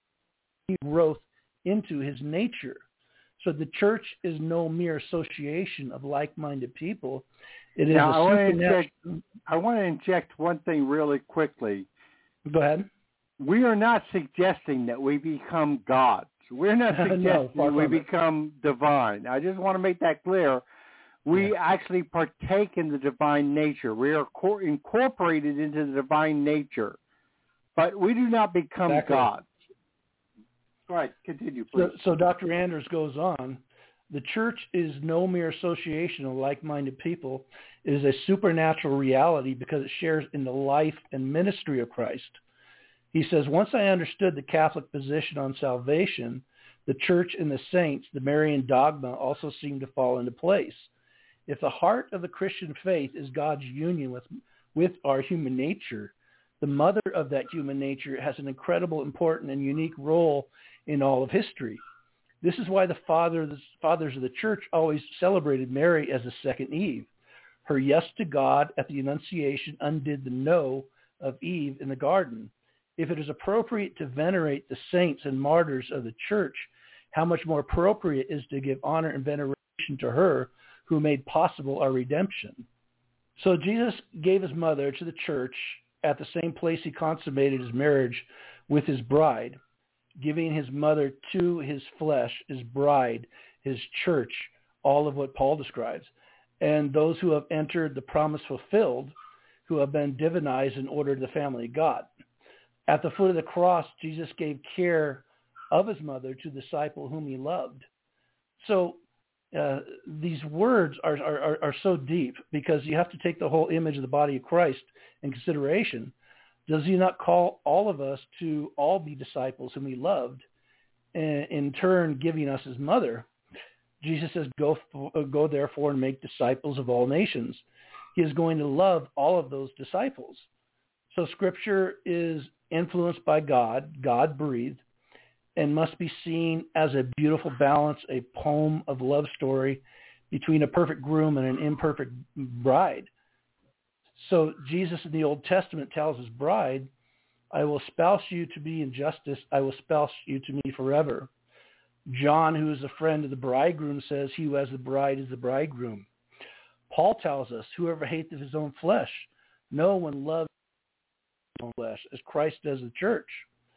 growth into his nature. So the church is no mere association of like-minded people. It is now, a I want, to supernatural... inject, I want to inject one thing really quickly. Go ahead. We are not suggesting that we become gods. We're not suggesting no, we it. become divine. I just want to make that clear. We yeah. actually partake in the divine nature. We are co- incorporated into the divine nature, but we do not become exactly. gods. All right, continue, please. So, so Doctor Anders goes on, the church is no mere association of like-minded people. It is a supernatural reality because it shares in the life and ministry of Christ. He says, once I understood the Catholic position on salvation, the church and the saints, the Marian dogma, also seemed to fall into place. If the heart of the Christian faith is God's union with, with our human nature, the mother of that human nature has an incredible, important, and unique role in all of history. This is why the father, the fathers of the church always celebrated Mary as the second Eve. Her yes to God at the Annunciation undid the no of Eve in the garden. If it is appropriate to venerate the saints and martyrs of the church, how much more appropriate is to give honor and veneration to her who made possible our redemption. So Jesus gave his mother to the church at the same place he consummated his marriage with his bride, giving his mother to his flesh, his bride, his church, all of what Paul describes. And those who have entered the promise fulfilled, who have been divinized in order to the family of God. At the foot of the cross, Jesus gave care of his mother to the disciple whom he loved. So uh, these words are, are, are so deep because you have to take the whole image of the body of Christ in consideration. Does he not call all of us to all be disciples whom he loved, and in turn giving us his mother? Jesus says, go, go therefore and make disciples of all nations. He is going to love all of those disciples. So Scripture is influenced by God, God-breathed, and must be seen as a beautiful balance, a poem of love story between a perfect groom and an imperfect bride. So Jesus in the Old Testament tells his bride, I will espouse you to me in justice. I will espouse you to me forever. John, who is a friend of the bridegroom, says he who has the bride is the bridegroom. Paul tells us, whoever hateth his own flesh, no one loves his own flesh, as Christ does the church.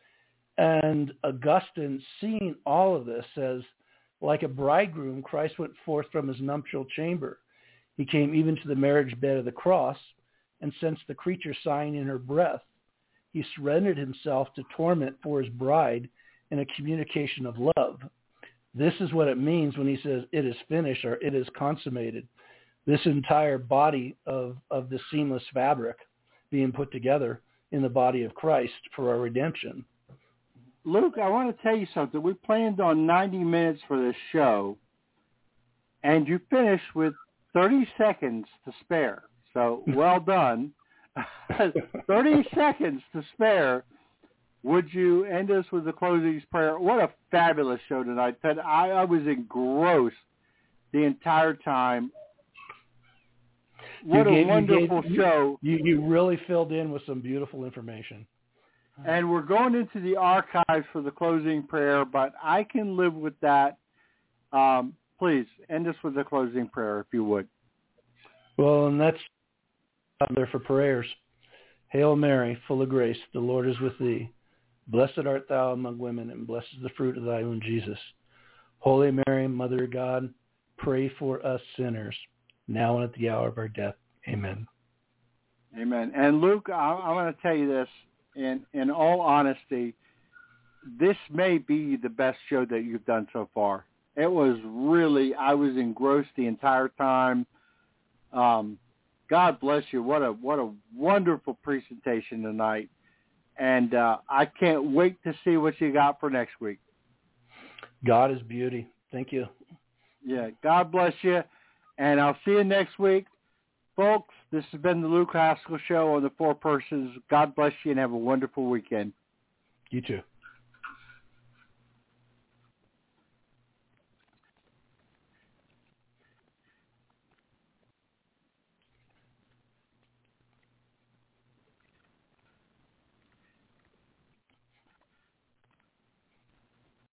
And Augustine, seeing all of this, says, like a bridegroom, Christ went forth from his nuptial chamber. He came even to the marriage bed of the cross, and sensed the creature sighing in her breath. He surrendered himself to torment for his bride in a communication of love. This is what it means when he says, it is finished, or it is consummated. This entire body of, of the seamless fabric being put together in the body of Christ for our redemption. Luke, I want to tell you something. We planned on ninety minutes for this show, and you finished with thirty seconds to spare. So well done. thirty seconds to spare. Would you end us with the closing prayer? What a fabulous show tonight. I, I was engrossed the entire time. What gave, a wonderful you gave, show. You, you really filled in with some beautiful information. And we're going into the archives for the closing prayer, but I can live with that. Um, please, end us with the closing prayer, if you would. Well, and that's out there for prayers. Hail Mary, full of grace, the Lord is with thee. Blessed art thou among women, and blessed is the fruit of thy womb, Jesus. Holy Mary, Mother of God, pray for us sinners, now and at the hour of our death. Amen. Amen. And Luke, I, I'm going to tell you this, in, in all honesty, this may be the best show that you've done so far. It was really, I was engrossed the entire time. Um, God bless you. What a what a wonderful presentation tonight. And uh, I can't wait to see what you got for next week. God is beauty. Thank you. Yeah, God bless you. And I'll see you next week. Folks, this has been the Luke Haskell Show on the Four Persons. God bless you and have a wonderful weekend. You too.